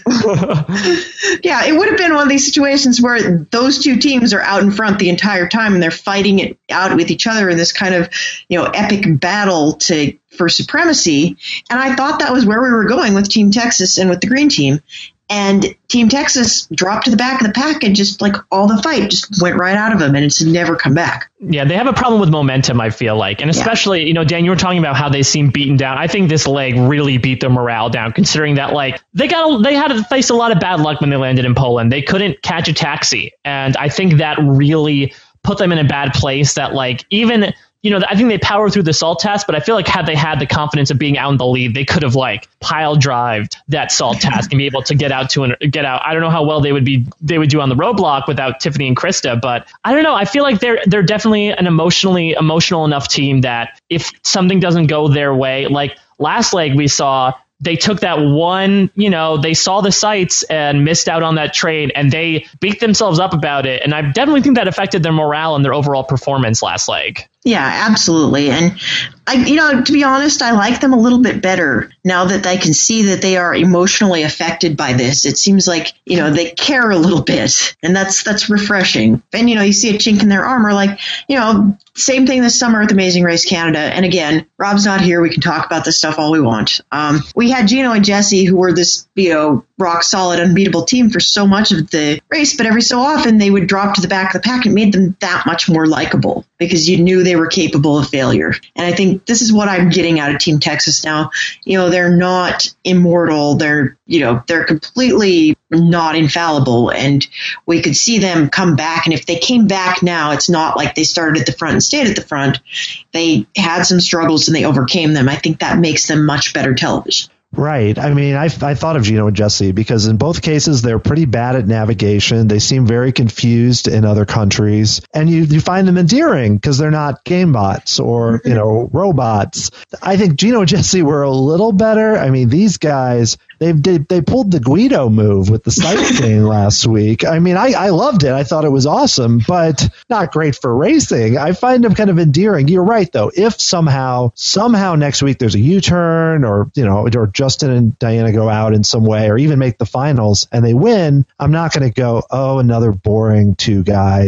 Speaker 2: Yeah, it would have been one of these situations where those two teams are out in front the entire time and they're fighting it out with each other in this kind of, you know, epic battle to for supremacy. And I thought that was where we were going with Team Texas and with the green team. And Team Texas dropped to the back of the pack and just like all the fight just went right out of them and it's never come back.
Speaker 4: Yeah, they have a problem with momentum, I feel like. And especially, yeah. you know, Dan, you were talking about how they seem beaten down. I think this leg really beat their morale down, considering that, like, they got they had to face a lot of bad luck when they landed in Poland. They couldn't catch a taxi. And I think that really put them in a bad place that, like, even... You know, I think they powered through the salt test, but I feel like had they had the confidence of being out in the lead, they could have like pile drived that salt test and be able to get out to an, get out. I don't know how well they would be they would do on the roadblock without Tiffany and Krista, but I don't know. I feel like they're they're definitely an emotionally emotional enough team that if something doesn't go their way, like last leg we saw. They took that one, you know, they saw the sights and missed out on that trade, and they beat themselves up about it. And I definitely think that affected their morale and their overall performance last leg.
Speaker 2: Yeah, absolutely. And I, you know, to be honest, I like them a little bit better now that I can see that they are emotionally affected by this. It seems like, you know, they care a little bit, and that's that's refreshing. And, you know, you see a chink in their armor, like, you know, same thing this summer with Amazing Race Canada. And again, Rob's not here. We can talk about this stuff all we want. Um, we had Gino and Jesse, who were this, you know, rock solid, unbeatable team for so much of the race, but every so often they would drop to the back of the pack and made them that much more likable because you knew they were capable of failure. And I think this is what I'm getting out of Team Texas now. You know, they're not immortal. They're, you know, they're completely not infallible, and we could see them come back. And if they came back now, it's not like they started at the front and stayed at the front. They had some struggles and they overcame them. I think that makes them much better television.
Speaker 3: Right. I mean, I, I thought of Gino and Jesse because in both cases, they're pretty bad at navigation. They seem very confused in other countries. And you, you find them endearing because they're not game bots or, you know, robots. I think Gino and Jesse were a little better. I mean, these guys, they they, they pulled the Guido move with the sightseeing last week. I mean, I, I loved it. I thought it was awesome, but not great for racing. I find them kind of endearing. You're right, though. If somehow, somehow next week there's a U-turn or, you know, or Justin and Diana go out in some way or even make the finals and they win, I'm not going to go, oh, another boring two guys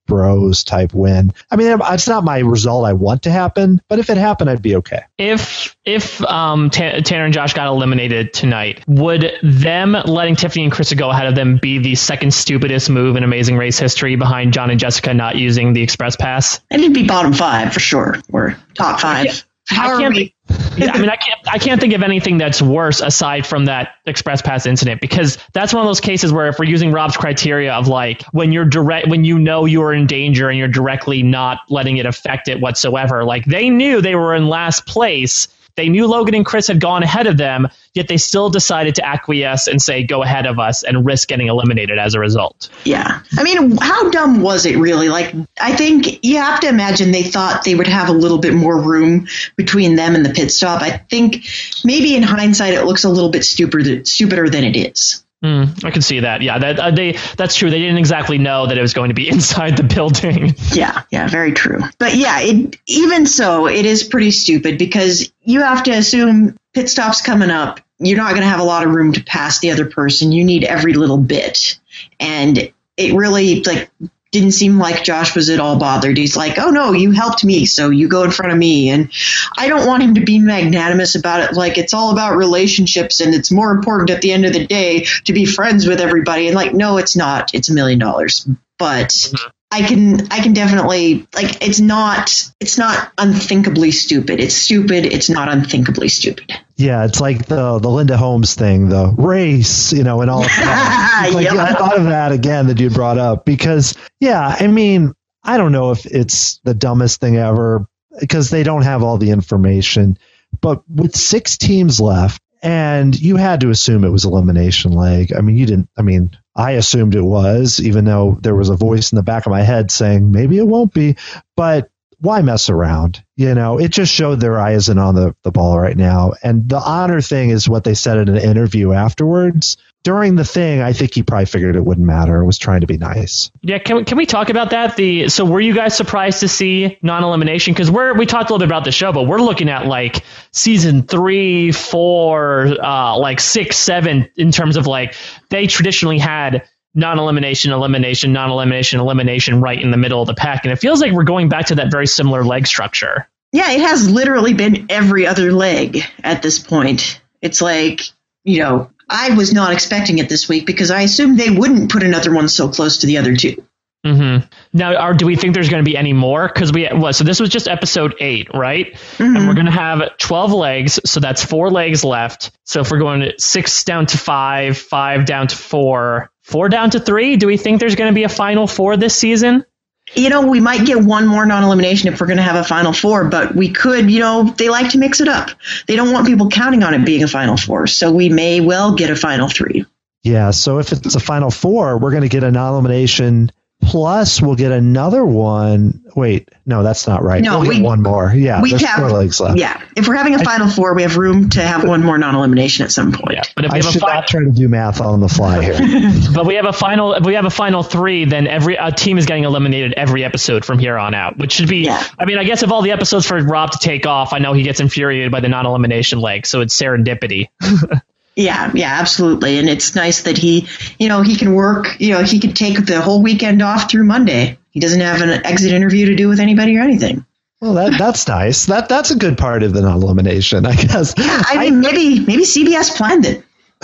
Speaker 3: bros type win. I mean, it's not my result I want to happen, but if it happened, I'd be okay.
Speaker 4: If if um, T- Tanner and Josh got eliminated tonight, would them letting Tiffany and Krista go ahead of them be the second stupidest move in Amazing Race history behind John and Jessica not using the Express Pass?
Speaker 2: It'd be bottom five for sure, or top five. How
Speaker 4: I
Speaker 2: are
Speaker 4: can't,
Speaker 2: we?
Speaker 4: yeah, I mean, I can't. I can't think of anything that's worse aside from that Express Pass incident, because that's one of those cases where if we're using Rob's criteria of like when you're direct, when you know you're in danger and you're directly not letting it affect it whatsoever. Like they knew they were in last place. They knew Logan and Chris had gone ahead of them, yet they still decided to acquiesce and say, go ahead of us, and risk getting eliminated as a result.
Speaker 2: Yeah. I mean, how dumb was it really? Like, I think you have to imagine they thought they would have a little bit more room between them and the pit stop. I think maybe in hindsight, it looks a little bit stupider, stupider than it is.
Speaker 4: Mm, I can see that. Yeah, that uh, they that's true. They didn't exactly know that it was going to be inside the building.
Speaker 2: Yeah, yeah, very true. But yeah, it, even so, it is pretty stupid because you have to assume pit stop's coming up. You're not going to have a lot of room to pass the other person. You need every little bit. And it really like didn't seem like Josh was at all bothered. He's like, oh, no, you helped me, so you go in front of me. And I don't want him to be magnanimous about it. Like, it's all about relationships, and it's more important at the end of the day to be friends with everybody. And, like, no, it's not. It's a million dollars. But mm-hmm. I can I can definitely, like, it's not it's not unthinkably stupid. It's stupid. It's not unthinkably stupid.
Speaker 3: Yeah, it's like the the Linda Holmes thing, the race, you know, and all of that. Like,
Speaker 2: yep.
Speaker 3: yeah, I thought of that again, the dude brought up, because, yeah, I mean, I don't know if it's the dumbest thing ever because they don't have all the information. But with six teams left, and you had to assume it was elimination leg. I mean, you didn't. I mean, I assumed it was, even though there was a voice in the back of my head saying maybe it won't be. But why mess around? You know, it just showed their eye isn't on the, the ball right now. And the honor thing is what they said in an interview afterwards. During the thing, I think he probably figured it wouldn't matter. Was trying to be nice.
Speaker 4: Yeah, can can we talk about that? The so were you guys surprised to see non-elimination? Because we're we talked a little bit about the show, but we're looking at like season three, four, uh, like six, seven in terms of like they traditionally had non-elimination, elimination, non-elimination, elimination right in the middle of the pack, and it feels like we're going back to that very similar leg structure.
Speaker 2: Yeah, it has literally been every other leg at this point. It's like, you know, I was not expecting it this week because I assumed they wouldn't put another one so close to the other two.
Speaker 4: Mm-hmm. Now, are, do we think there's going to be any more? Because we well, so this was just episode eight, right? Mm-hmm. And we're going to have twelve legs, so that's four legs left. So if we're going to six down to five, five down to four, four down to three, do we think there's going to be a final four this season?
Speaker 2: You know, we might get one more non-elimination if we're going to have a final four, but we could, you know, they like to mix it up. They don't want people counting on it being a final four, so we may well get a final three.
Speaker 3: Yeah, so if it's a final four, we're going to get a non-elimination. Plus, we'll get another one. Wait, no, that's not right.
Speaker 2: No,
Speaker 3: we'll
Speaker 2: we
Speaker 3: get one more. Yeah,
Speaker 2: we
Speaker 3: there's
Speaker 2: have,
Speaker 3: four legs left.
Speaker 2: Yeah, if we're having a final four, we have room to have one more non-elimination at some point.
Speaker 4: Yeah, but if we
Speaker 3: I
Speaker 4: have
Speaker 3: should
Speaker 4: a fi-
Speaker 3: not try to do math on the fly here.
Speaker 4: But we have a final. If we have a final three, then every a team is getting eliminated every episode from here on out, which should be.
Speaker 2: Yeah.
Speaker 4: I mean, I guess of all the episodes for Rob to take off, I know he gets infuriated by the non-elimination leg, so it's serendipity.
Speaker 2: Yeah, yeah, absolutely. And it's nice that he, you know, he can work, you know, he could take the whole weekend off through Monday. He doesn't have an exit interview to do with anybody or anything.
Speaker 3: Well, that that's nice. That that's a good part of the non-elimination, I guess.
Speaker 2: Yeah, I mean, I, maybe maybe C B S planned it.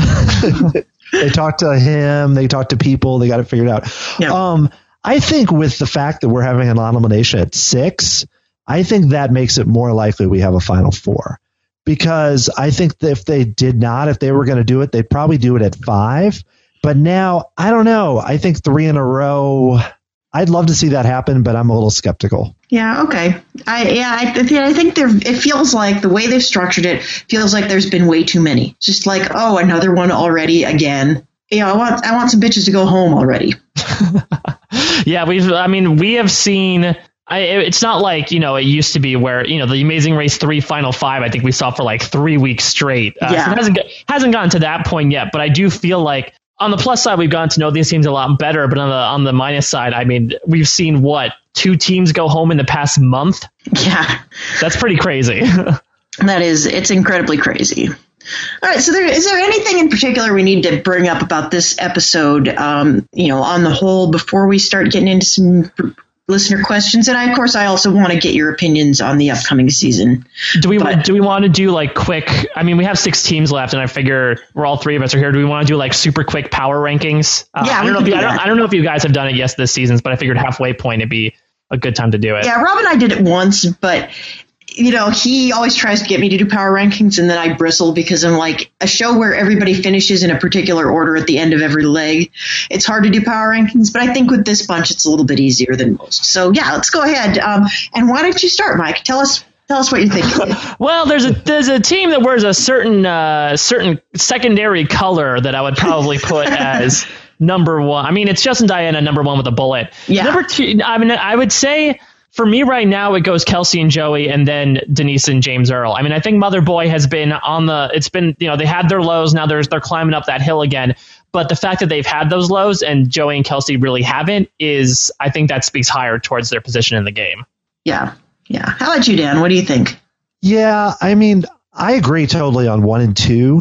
Speaker 3: They talked to him. They talked to people. They got it figured out.
Speaker 2: Yeah.
Speaker 3: Um, I think with the fact that we're having a non-elimination at six, I think that makes it more likely we have a final four. Because I think that if they did not, if they were going to do it, they'd probably do it at five. But now, I don't know. I think three in a row, I'd love to see that happen, but I'm a little skeptical.
Speaker 2: Yeah, okay. I yeah, I, I think there. It feels like the way they've structured it feels like there's been way too many. Just like, oh, another one already again. Yeah, I want I want some bitches to go home already.
Speaker 4: Yeah, we've. I mean, we have seen. I, it's not like, you know, it used to be where, you know, the Amazing Race three Final Five, I think we saw for like three weeks straight. Uh,
Speaker 2: yeah.
Speaker 4: So it hasn't, hasn't gotten to that point yet, but I do feel like on the plus side, we've gotten to know these teams a lot better. But on the on the minus side, I mean, we've seen what, two teams go home in the past month?
Speaker 2: Yeah.
Speaker 4: That's pretty crazy.
Speaker 2: That is, it's incredibly crazy. All right, so there, is there anything in particular we need to bring up about this episode, um, you know, on the whole, before we start getting into some listener questions. And I, of course, I also want to get your opinions on the upcoming season.
Speaker 4: Do we
Speaker 2: but,
Speaker 4: do we want to do like quick? I mean, we have six teams left, and I figure we're all three of us are here. Do we want to do like super quick power rankings? Uh,
Speaker 2: yeah,
Speaker 4: I don't know if you, I, don't, I don't know if you guys have done it yet this season, but I figured halfway point it'd be a good time to do it.
Speaker 2: Yeah, Rob and I did it once, but you know, he always tries to get me to do power rankings, and then I bristle because I'm like, a show where everybody finishes in a particular order at the end of every leg, it's hard to do power rankings, but I think with this bunch, it's a little bit easier than most. So yeah, let's go ahead. Um, and why don't you start, Mike? Tell us Tell us what you think.
Speaker 4: Well, there's a there's a team that wears a certain uh, certain secondary color that I would probably put as number one. I mean, it's Justin Diana, number one with a bullet.
Speaker 2: Yeah.
Speaker 4: Number two, I mean, I would say for me right now, it goes Kelsey and Joey, and then Denise and James Earl. I mean, I think Mother Boy has been on the. It's been, you know, they had their lows. Now they're they're climbing up that hill again. But the fact that they've had those lows and Joey and Kelsey really haven't is, I think that speaks higher towards their position in the game.
Speaker 2: Yeah. Yeah. How about you, Dan? What do you think?
Speaker 3: Yeah, I mean, I agree totally on one and two.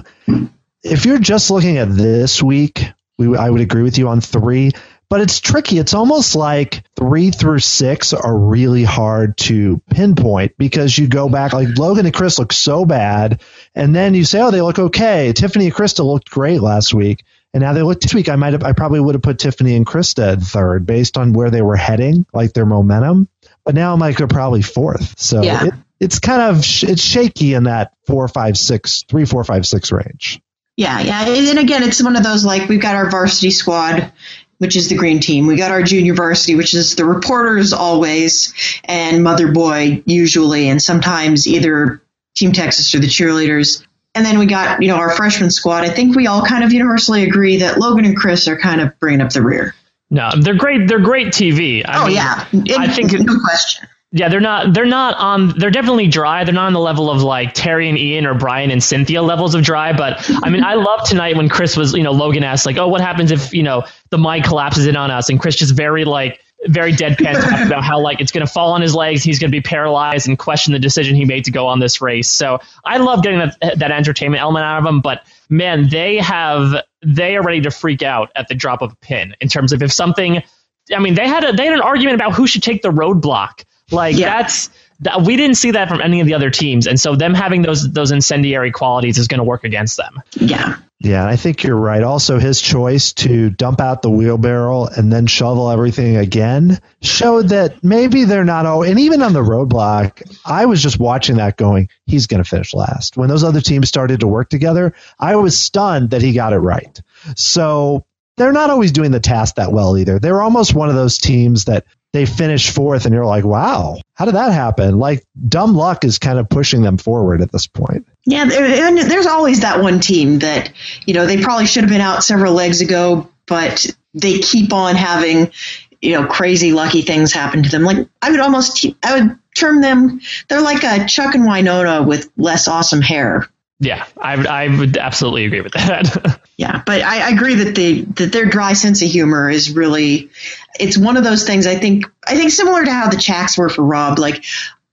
Speaker 3: If you're just looking at this week, we, I would agree with you on three. But it's tricky. It's almost like three through six are really hard to pinpoint because you go back, like Logan and Chris look so bad, and then you say, oh, they look okay. Tiffany and Krista looked great last week, and now they look this week. I might have, I probably would have put Tiffany and Krista at third based on where they were heading, like their momentum. But now I'm like they're probably fourth. So
Speaker 2: yeah.
Speaker 3: it, it's kind of sh- it's shaky in that four, five, six, three, four, five, six range.
Speaker 2: Yeah, yeah. And again, it's one of those like we've got our varsity squad, which is the green team. We got our junior varsity, which is the reporters always, and Mother Boy usually, and sometimes either Team Texas or the cheerleaders. And then we got, you know, our freshman squad. I think we all kind of universally agree that Logan and Chris are kind of bringing up the rear.
Speaker 4: No, they're great. They're great T V. I
Speaker 2: oh
Speaker 4: mean,
Speaker 2: yeah, it,
Speaker 4: I think
Speaker 2: no question.
Speaker 4: Yeah, they're not. They're not on. They're definitely dry. They're not on the level of like Terry and Ian or Brian and Cynthia levels of dry. But I mean, I love tonight when Chris was, you know, Logan asked like, "Oh, what happens if you know the mic collapses in on us?" And Chris just very like very deadpan talking about how like it's going to fall on his legs, he's going to be paralyzed, and question the decision he made to go on this race. So I love getting that that entertainment element out of them. But man, they have they are ready to freak out at the drop of a pin in terms of if something. I mean, they had a they had an argument about who should take the roadblock. Like yeah. that's that, we didn't see that from any of the other teams, and so them having those those incendiary qualities is going to work against them.
Speaker 2: Yeah,
Speaker 3: yeah, I think you're right. Also, his choice to dump out the wheelbarrow and then shovel everything again showed that maybe they're not. Oh, and even on the roadblock, I was just watching that, going, he's going to finish last. When those other teams started to work together, I was stunned that he got it right. So. They're not always doing the task that well either. They're almost one of those teams that they finish fourth and you're like, wow, how did that happen? Like dumb luck is kind of pushing them forward at this point.
Speaker 2: Yeah, and there's always that one team that, you know, they probably should have been out several legs ago, but they keep on having, you know, crazy lucky things happen to them. Like I would almost, I would term them, they're like a Chuck and Winona with less awesome hair.
Speaker 4: Yeah, I would, I would absolutely agree with that.
Speaker 2: Yeah, but I, I agree that they that their dry sense of humor is really, it's one of those things I think I think similar to how the Chacks were for Rob. Like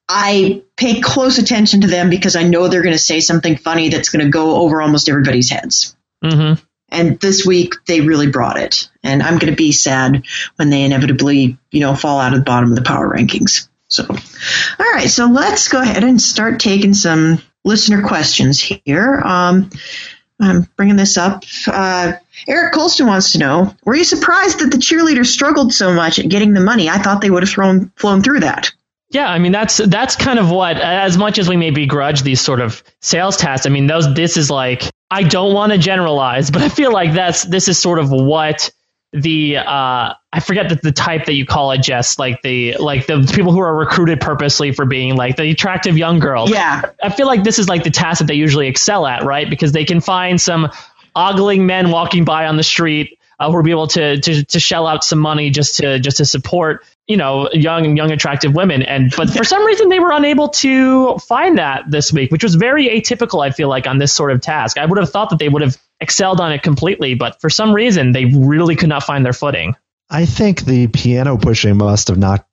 Speaker 2: I pay close attention to them because I know they're going to say something funny that's going to go over almost everybody's heads.
Speaker 4: Mm-hmm.
Speaker 2: And this week they really brought it, and I'm going to be sad when they inevitably, you know, fall out of the bottom of the power rankings. So, all right, so let's go ahead and start taking some listener questions here. Um, I'm bringing this up. Uh, Eric Colston wants to know, were you surprised that the cheerleaders struggled so much at getting the money? I thought they would have thrown, flown through that.
Speaker 4: Yeah, I mean, that's that's kind of what, as much as we may begrudge these sort of sales tasks, I mean, those this is like, I don't want to generalize, but I feel like that's this is sort of what the uh I forget the, the type that you call it, Jess, like the like the people who are recruited purposely for being like the attractive young girls.
Speaker 2: Yeah.
Speaker 4: I feel like this is like the task that they usually excel at, right? Because they can find some ogling men walking by on the street uh, who will be able to, to to shell out some money just to just to support, you know, young young attractive women. And but for some reason they were unable to find that this week, which was very atypical, I feel like, on this sort of task. I would have thought that they would have excelled on it completely, but for some reason they really could not find their footing.
Speaker 3: I think the piano pushing must have not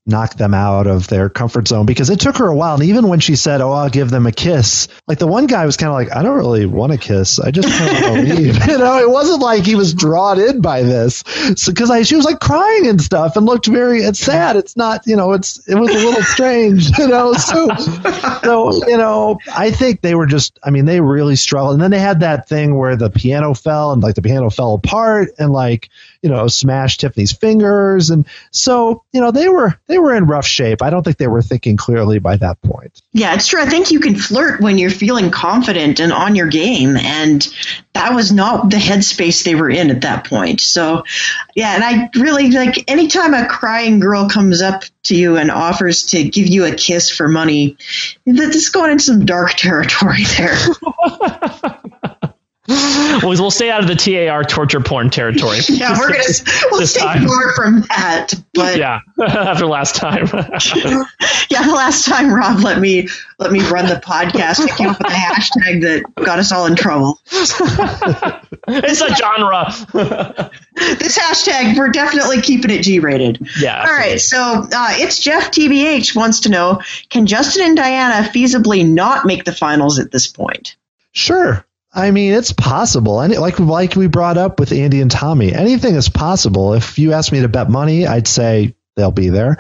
Speaker 3: knocked them out of their comfort zone, because it took her a while. And even when she said, oh, I'll give them a kiss, like the one guy was kind of like, I don't really want a kiss. I just kind of want to leave. You know, it wasn't like he was drawn in by this. So, cause I, she was like crying and stuff and looked very, it's sad. It's not, you know, it's, it was a little strange, you know, so, so, you know, I think they were just, I mean, they really struggled. And then they had that thing where the piano fell and like the piano fell apart and like, you know, smashed Tiffany's fingers. And so, you know, they were, they were in rough shape. I don't think they were thinking clearly by that point.
Speaker 2: Yeah, it's true. I think you can flirt when you're feeling confident and on your game. And that was not the headspace they were in at that point. So, yeah, and I really like anytime a crying girl comes up to you and offers to give you a kiss for money, that's going into some dark territory there.
Speaker 4: Well, we'll stay out of the T A R torture porn territory.
Speaker 2: Yeah, we're gonna we'll stay time. far from that. But
Speaker 4: yeah, after last time.
Speaker 2: Yeah, the last time Rob let me let me run the podcast, I came up with a hashtag that got us all in trouble.
Speaker 4: It's a genre.
Speaker 2: This hashtag, we're definitely keeping it G-rated.
Speaker 4: Yeah.
Speaker 2: All right, so uh, it's Jeff T B H wants to know: can Justin and Diana feasibly not make the finals at this point?
Speaker 3: Sure. I mean, it's possible. And like, like we brought up with Andy and Tommy, anything is possible. If you asked me to bet money, I'd say they'll be there.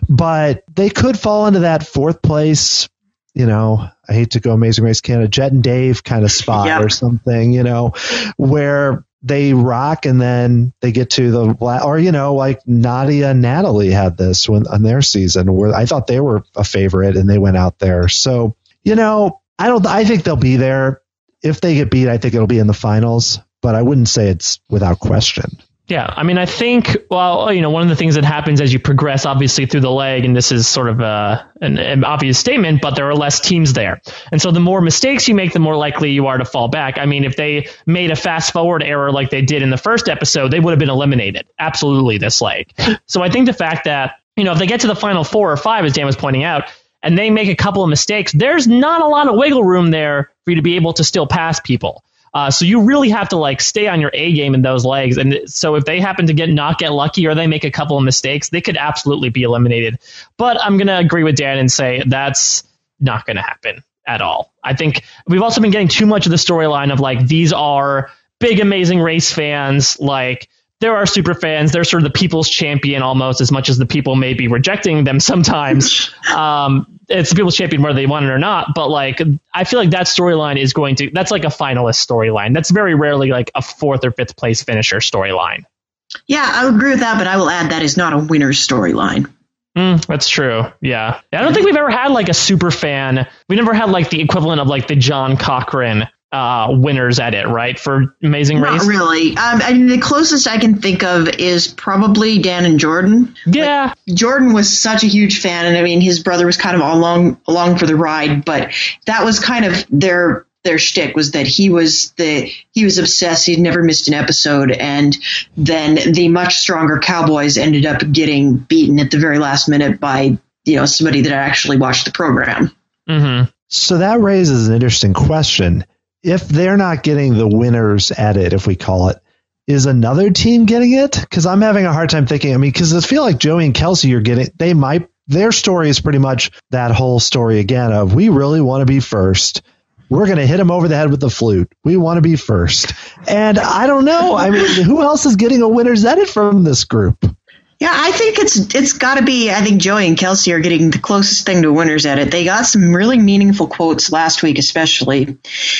Speaker 3: But they could fall into that fourth place, you know, I hate to go Amazing Race Canada, Jet and Dave kind of spot yep. or something, you know, where they rock and then they get to the, or, you know, like Nadia and Natalie had this when on their season where I thought they were a favorite and they went out there. So, you know, I don't, I think they'll be there. If they get beat, I think it'll be in the finals, but I wouldn't say it's without question.
Speaker 4: Yeah, I mean, I think, well, you know, one of the things that happens as you progress, obviously, through the leg, and this is sort of a, an, an obvious statement, but there are less teams there. And so the more mistakes you make, the more likely you are to fall back. I mean, if they made a fast forward error like they did in the first episode, they would have been eliminated. Absolutely, this leg. So I think the fact that, you know, if they get to the final four or five, as Dan was pointing out, and they make a couple of mistakes, there's not a lot of wiggle room there for you to be able to still pass people. Uh, so you really have to like stay on your A game in those legs. And so if they happen to get not get lucky or they make a couple of mistakes, they could absolutely be eliminated. But I'm going to agree with Dan and say that's not going to happen at all. I think we've also been getting too much of the storyline of like, these are big, Amazing Race fans. Like, there are super fans. They're sort of the people's champion almost, as much as the people may be rejecting them sometimes. um, it's the people's champion whether they want it or not. But like, I feel like that storyline is going to, that's like a finalist storyline. That's very rarely like a fourth or fifth place finisher storyline.
Speaker 2: Yeah, I agree with that, but I will add that is not a winner's storyline.
Speaker 4: Mm, that's true. Yeah. I don't think we've ever had like a super fan. We never had like the equivalent of like the John Cochran uh, winners edit, right? For Amazing Race?
Speaker 2: Not really. Um, I mean, the closest I can think of is probably Dan and Jordan.
Speaker 4: Yeah.
Speaker 2: Like, Jordan was such a huge fan, and I mean, his brother was kind of along along for the ride, but that was kind of their their shtick, was that he was the he was obsessed. He'd never missed an episode, and then the much stronger Cowboys ended up getting beaten at the very last minute by, you know, somebody that actually watched the program.
Speaker 4: Mm-hmm.
Speaker 3: So that raises an interesting question. If they're not getting the winner's edit, if we call it, is another team getting it? Because I'm having a hard time thinking. I mean, because I feel like Joey and Kelsey are getting, they might, their story is pretty much that whole story again of, we really want to be first. We're going to hit them over the head with the flute. We want to be first. And I don't know. I mean, who else is getting a winner's edit from this group?
Speaker 2: Yeah, I think it's it's got to be, I think Joey and Kelsey are getting the closest thing to a winner's edit. They got some really meaningful quotes last week, especially.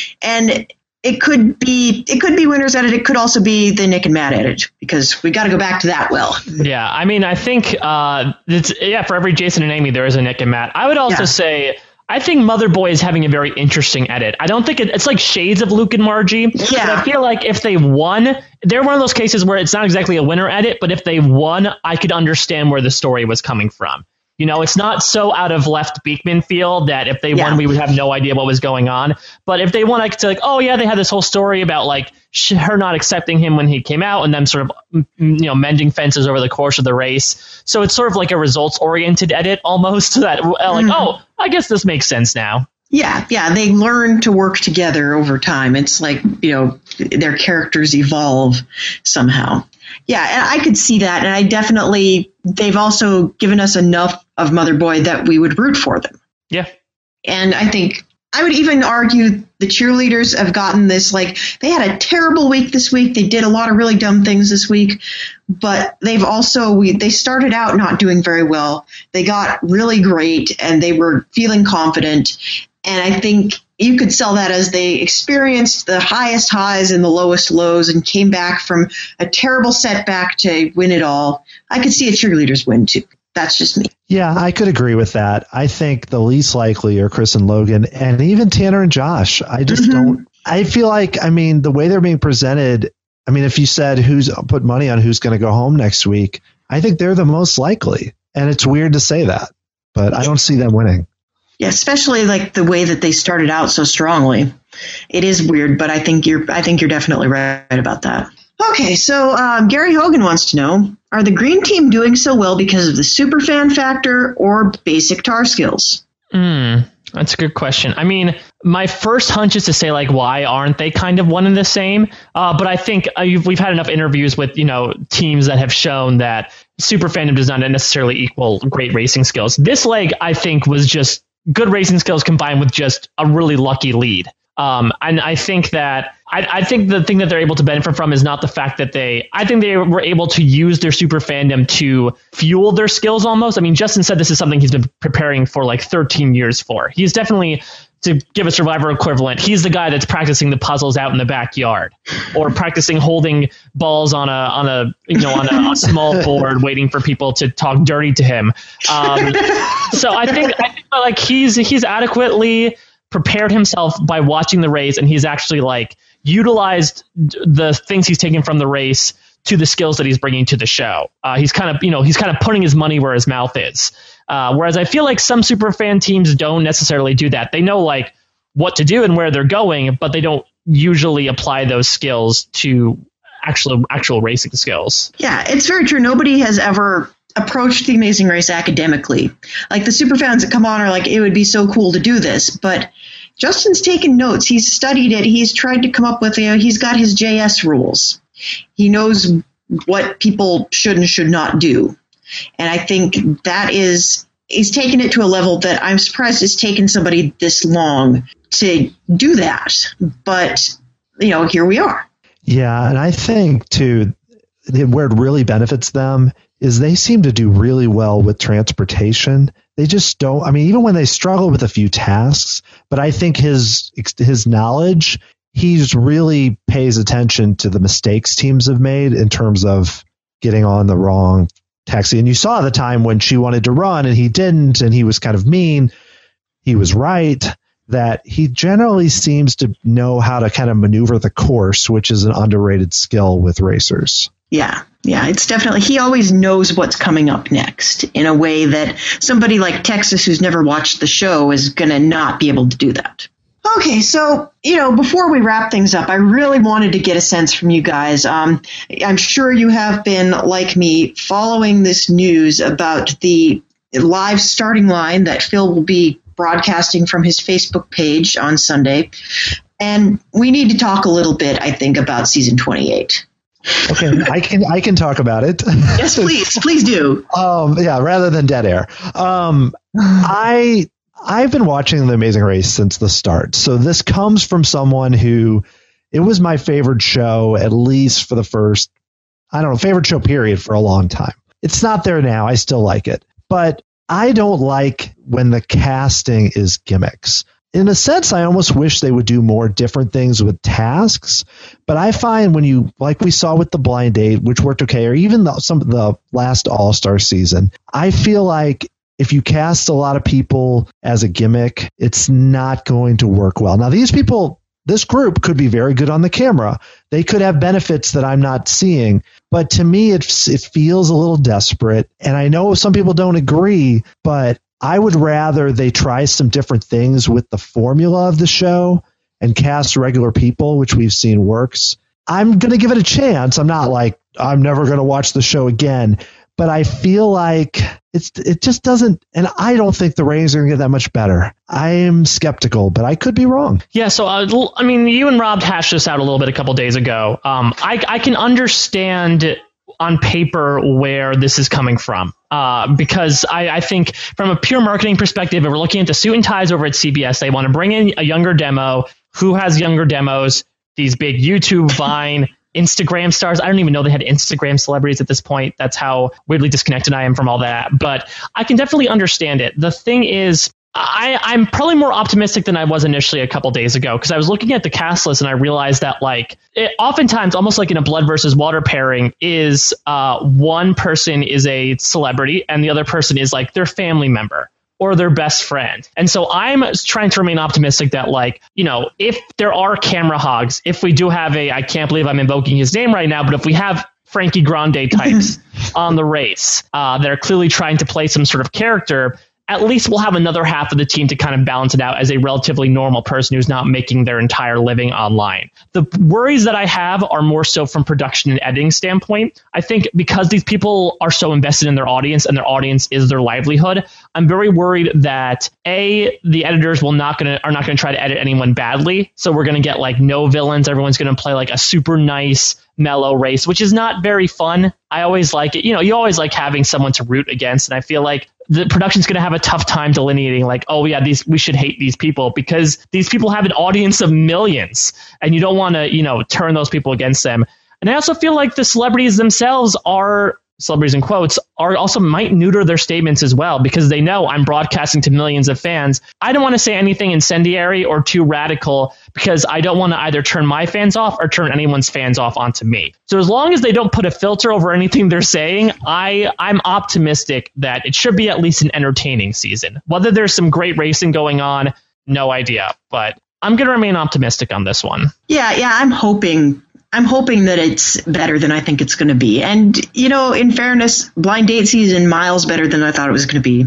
Speaker 2: And it could be it could be winner's edit. It could also be the Nick and Matt edit, because we got to go back to that well.
Speaker 4: Yeah, I mean, I think, uh, it's, yeah, for every Jason and Amy, there is a Nick and Matt. I would also yeah. say, I think Mother Boy is having a very interesting edit. I don't think it, it's like shades of Luke and Margie.
Speaker 2: Yeah.
Speaker 4: But I feel like if they won, they're one of those cases where it's not exactly a winner edit, but if they won, I could understand where the story was coming from. You know, it's not so out of left Beekman field that if they yeah. won, we would have no idea what was going on. But if they won, I could say, like, oh, yeah, they had this whole story about like sh- her not accepting him when he came out and them sort of, you know, mending fences over the course of the race. So it's sort of like a results oriented edit almost, that like, mm. oh, I guess this makes sense now.
Speaker 2: Yeah, yeah, they learn to work together over time. It's like, you know, their characters evolve somehow. Yeah, and I could see that, and I definitely they've also given us enough of Mother Boy that we would root for them.
Speaker 4: Yeah.
Speaker 2: And I think I would even argue the cheerleaders have gotten this, like, they had a terrible week this week. They did a lot of really dumb things this week, but they've also, we, they started out not doing very well. They got really great and they were feeling confident. And I think you could sell that as they experienced the highest highs and the lowest lows and came back from a terrible setback to win it all. I could see a cheerleaders win too. That's just me.
Speaker 3: Yeah, I could agree with that. I think the least likely are Chris and Logan and even Tanner and Josh. I just mm-hmm. don't, I feel like, I mean, the way they're being presented, I mean, if you said who's put money on who's going to go home next week, I think they're the most likely. And it's weird to say that, but I don't see them winning.
Speaker 2: Yeah, especially like the way that they started out so strongly. It is weird, but I think you're, I think you're definitely right about that. Okay, so um, Gary Hogan wants to know, are the green team doing so well because of the superfan factor or basic tar skills?
Speaker 4: Mm, that's a good question. I mean, my first hunch is to say, like, why aren't they kind of one and the same? Uh, but I think uh, we've had enough interviews with, you know, teams that have shown that super fandom does not necessarily equal great racing skills. This leg, I think, was just good racing skills combined with just a really lucky lead. Um, and I think that I, I think the thing that they're able to benefit from is not the fact that they I think they were able to use their super fandom to fuel their skills almost. I mean, Justin said this is something he's been preparing for like thirteen years for. He's definitely, to give a Survivor equivalent, he's the guy that's practicing the puzzles out in the backyard or practicing holding balls on a on a you know on a, a small board waiting for people to talk dirty to him. Um, so I think I think like he's he's adequately prepared himself by watching the race, and he's actually like utilized the things he's taken from the race to the skills that he's bringing to the show. Uh, he's kind of, you know, he's kind of putting his money where his mouth is. Uh, whereas I feel like some super fan teams don't necessarily do that. They know like what to do and where they're going, but they don't usually apply those skills to actual actual racing skills.
Speaker 2: Yeah, it's very true. Nobody has ever approached The Amazing Race academically. Like the super fans that come on are like, it would be so cool to do this, but Justin's taken notes. He's studied it. He's tried to come up with, you know, he's got his J S rules. He knows what people should and should not do. And I think that is, he's taken it to a level that I'm surprised it's taken somebody this long to do that. But, you know, here we are.
Speaker 3: Yeah, and I think, too, where it really benefits them is they seem to do really well with transportation. They just don't, I mean, even when they struggle with a few tasks, but I think his his knowledge, he's really pays attention to the mistakes teams have made in terms of getting on the wrong taxi. And you saw the time when she wanted to run and he didn't, and he was kind of mean. He was right that he generally seems to know how to kind of maneuver the course, which is an underrated skill with racers.
Speaker 2: Yeah, yeah, it's definitely, he always knows what's coming up next in a way that somebody like Texas who's never watched the show is going to not be able to do that. Okay, so, you know, before we wrap things up, I really wanted to get a sense from you guys. Um, I'm sure you have been, like me, following this news about the live starting line that Phil will be broadcasting from his Facebook page on Sunday. And we need to talk a little bit, I think, about season twenty-eight.
Speaker 3: Okay, I can I can talk about it.
Speaker 2: Yes, please, please do.
Speaker 3: um, yeah, rather than dead air. Um, I I've been watching The Amazing Race since the start, so this comes from someone who it was my favorite show, at least for the first, I don't know, favorite show period for a long time. It's not there now. I still like it, but I don't like when the casting is gimmicks. In a sense, I almost wish they would do more different things with tasks. But I find when you, like we saw with the blind date, which worked okay, or even the, some of the last All-Star season, I feel like if you cast a lot of people as a gimmick, it's not going to work well. Now, these people, this group could be very good on the camera. They could have benefits that I'm not seeing. But to me, it, it feels a little desperate. And I know some people don't agree, but I would rather they try some different things with the formula of the show and cast regular people, which we've seen works. I'm going to give it a chance. I'm not like, I'm never going to watch the show again, but I feel like it's it just doesn't, and I don't think the ratings are going to get that much better. I am skeptical, but I could be wrong.
Speaker 4: Yeah, so uh, I mean, you and Rob hashed this out a little bit a couple days ago. Um, I, I can understand on paper where this is coming from. Uh, because I, I think from a pure marketing perspective, if we're looking at the suit and ties over at C B S, they want to bring in a younger demo. Who has younger demos? These big YouTube, Vine, Instagram stars. I don't even know they had Instagram celebrities at this point. That's how weirdly disconnected I am from all that. But I can definitely understand it. The thing is, I, I'm probably more optimistic than I was initially a couple days ago, because I was looking at the cast list and I realized that, like, it, oftentimes, almost like in a blood versus water pairing, is uh, one person is a celebrity and the other person is like their family member or their best friend. And so I'm trying to remain optimistic that, like, you know, if there are camera hogs, if we do have a, I can't believe I'm invoking his name right now, but if we have Frankie Grande types on the race uh, that are clearly trying to play some sort of character, at least we'll have another half of the team to kind of balance it out as a relatively normal person who's not making their entire living online. The worries that I have are more so from production and editing standpoint. I think because these people are so invested in their audience and their audience is their livelihood, I'm very worried that A, the editors will not gonna are not gonna try to edit anyone badly. So we're gonna get like no villains. Everyone's gonna play like a super nice, mellow race, which is not very fun. I always like it. You know, you always like having someone to root against. And I feel like the production's going to have a tough time delineating like, oh yeah, these, we should hate these people, because these people have an audience of millions and you don't want to, you know, turn those people against them. And I also feel like the celebrities themselves are, celebrities in quotes, are also might neuter their statements as well, because they know I'm broadcasting to millions of fans. I don't want to say anything incendiary or too radical, because I don't want to either turn my fans off or turn anyone's fans off onto me. So as long as they don't put a filter over anything they're saying, I, I'm optimistic that it should be at least an entertaining season. Whether there's some great racing going on, no idea. But I'm going to remain optimistic on this one.
Speaker 2: Yeah, yeah, I'm hoping I'm hoping that it's better than I think it's going to be. And, you know, in fairness, blind date season miles better than I thought it was going to be.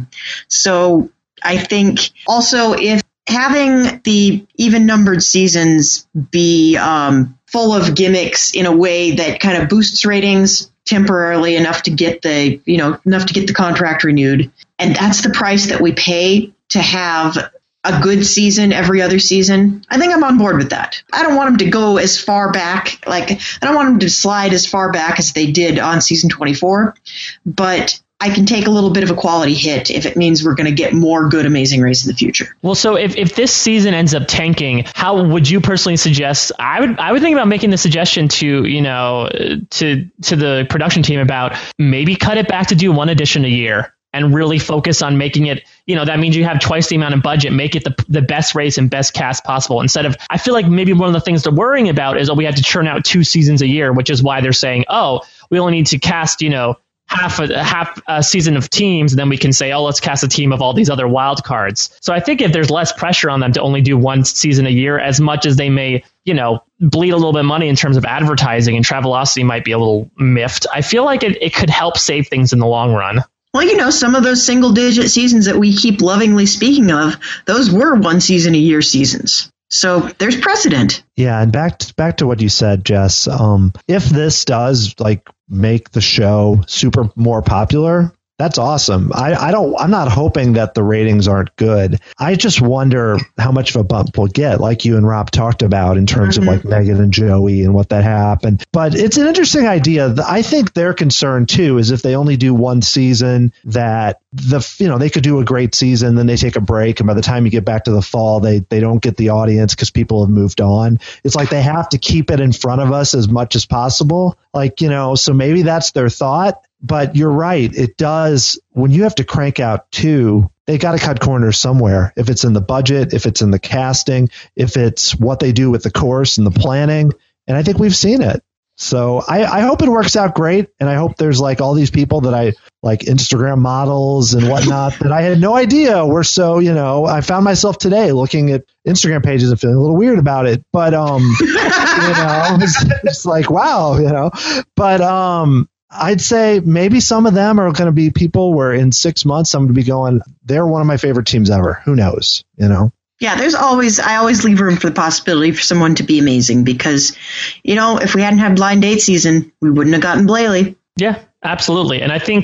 Speaker 2: So I think also if having the even numbered seasons be um, full of gimmicks in a way that kind of boosts ratings temporarily enough to get the, you know, enough to get the contract renewed. And that's the price that we pay to have a good season every other season, I think I'm on board with that. I don't want them to go as far back, like, I don't want them to slide as far back as they did on season twenty-four, but I can take a little bit of a quality hit if it means we're going to get more good Amazing Race in the future.
Speaker 4: Well, so if, if this season ends up tanking, how would you personally suggest? I would I would think about making the suggestion to, you know, to to the production team about maybe cut it back to do one edition a year and really focus on making it, you know, that means you have twice the amount of budget, make it the the best race and best cast possible. Instead of, I feel like maybe one of the things they're worrying about is, oh, we have to churn out two seasons a year, which is why they're saying, oh, we only need to cast, you know, half a half a season of teams, and then we can say, oh, let's cast a team of all these other wild cards. So I think if there's less pressure on them to only do one season a year, as much as they may, you know, bleed a little bit of money in terms of advertising and Travelocity might be a little miffed, I feel like it, it could help save things in the long run.
Speaker 2: Well, you know, some of those single-digit seasons that we keep lovingly speaking of, those were one-season-a-year seasons. So there's precedent.
Speaker 3: Yeah, and back to, back to what you said, Jess. Um, if this does like make the show super more popular, that's awesome. I, I don't. I'm not hoping that the ratings aren't good. I just wonder how much of a bump we'll get, like you and Rob talked about, in terms mm-hmm. of like Megan and Joey and what that happened. But it's an interesting idea. I think their concern too is if they only do one season, that the you know they could do a great season, then they take a break, and by the time you get back to the fall, they they don't get the audience because people have moved on. It's like they have to keep it in front of us as much as possible. Like, you know, so maybe that's their thought. But you're right. It does. When you have to crank out two, they got to cut corners somewhere. If it's in the budget, if it's in the casting, if it's what they do with the course and the planning. And I think we've seen it. So I, I hope it works out great. And I hope there's like all these people that I like, Instagram models and whatnot, that I had no idea were so, you know, I found myself today looking at Instagram pages and feeling a little weird about it. But, um, you know, it's, it's like, wow, you know, but, um, I'd say maybe some of them are going to be people where in six months I'm going to be going, they're one of my favorite teams ever. Who knows, you know?
Speaker 2: Yeah, there's always, I always leave room for the possibility for someone to be amazing because, you know, if we hadn't had blind date season, we wouldn't have gotten Blaley.
Speaker 4: Yeah, absolutely. And I think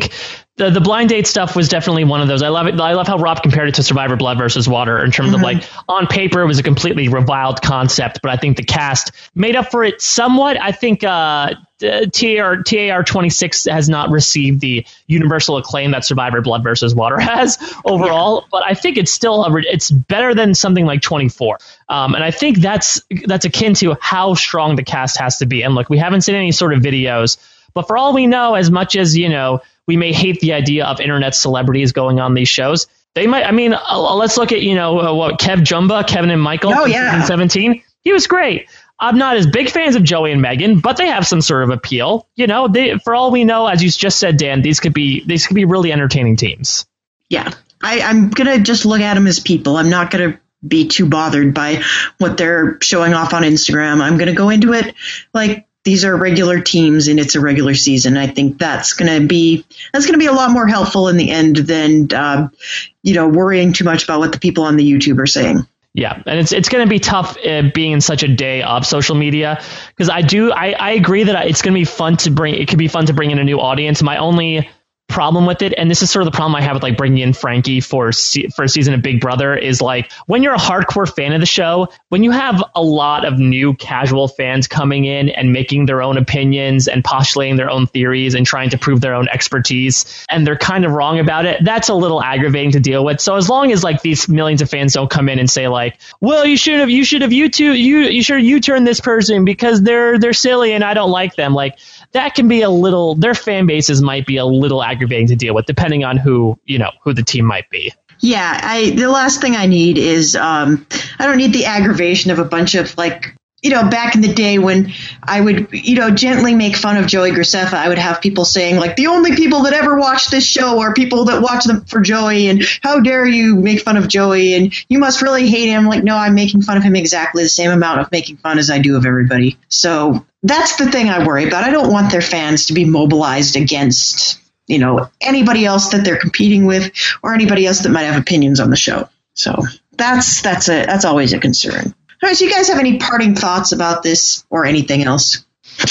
Speaker 4: the the blind date stuff was definitely one of those. I love it. I love how Rob compared it to Survivor Blood versus Water in terms mm-hmm. of like on paper it was a completely reviled concept, but I think the cast made up for it somewhat. I think uh, T A R twenty-six has not received the universal acclaim that Survivor Blood versus Water has overall, yeah. but I think it's still a, it's better than something like twenty-four. Um, and I think that's that's akin to how strong the cast has to be. And look, we haven't seen any sort of videos, but for all we know, as much as you know, we may hate the idea of internet celebrities going on these shows. They might. I mean, uh, let's look at you know uh, what Kev Jumba, Kevin and Michael,
Speaker 2: oh,
Speaker 4: in
Speaker 2: yeah.
Speaker 4: season seventeen. He was great. I'm not as big fans of Joey and Megan, but they have some sort of appeal. You know, they, for all we know, as you just said, Dan, these could be these could be really entertaining teams.
Speaker 2: Yeah, I, I'm gonna just look at them as people. I'm not gonna be too bothered by what they're showing off on Instagram. I'm gonna go into it like these are regular teams and it's a regular season. I think that's gonna be that's gonna be a lot more helpful in the end than uh, you know worrying too much about what the people on the YouTube are saying.
Speaker 4: Yeah, and it's it's going to be tough uh, being in such a day of social media because I do I, I agree that it's going to be fun to bring it could be fun to bring in a new audience. My only problem with it, and this is sort of the problem I have with like bringing in Frankie for for a season of Big Brother, is like when you're a hardcore fan of the show, when you have a lot of new casual fans coming in and making their own opinions and postulating their own theories and trying to prove their own expertise, and they're kind of wrong about it, that's a little aggravating to deal with. So as long as like these millions of fans don't come in and say like, well, you should have you should have you two you you should you turn this person because they're they're silly and I don't like them, like that can be a little, their fan bases might be a little aggravating to deal with, depending on who, you know, who the team might be.
Speaker 2: Yeah, I the last thing I need is, um, I don't need the aggravation of a bunch of, like, you know, back in the day when I would, you know, gently make fun of Joey Graceffa, I would have people saying, like, the only people that ever watch this show are people that watch them for Joey, and how dare you make fun of Joey, and you must really hate him. Like, no, I'm making fun of him exactly the same amount of making fun as I do of everybody. So that's the thing I worry about. I don't want their fans to be mobilized against, you know, anybody else that they're competing with or anybody else that might have opinions on the show. So that's that's a that's always a concern. All right, so you guys have any parting thoughts about this or anything else?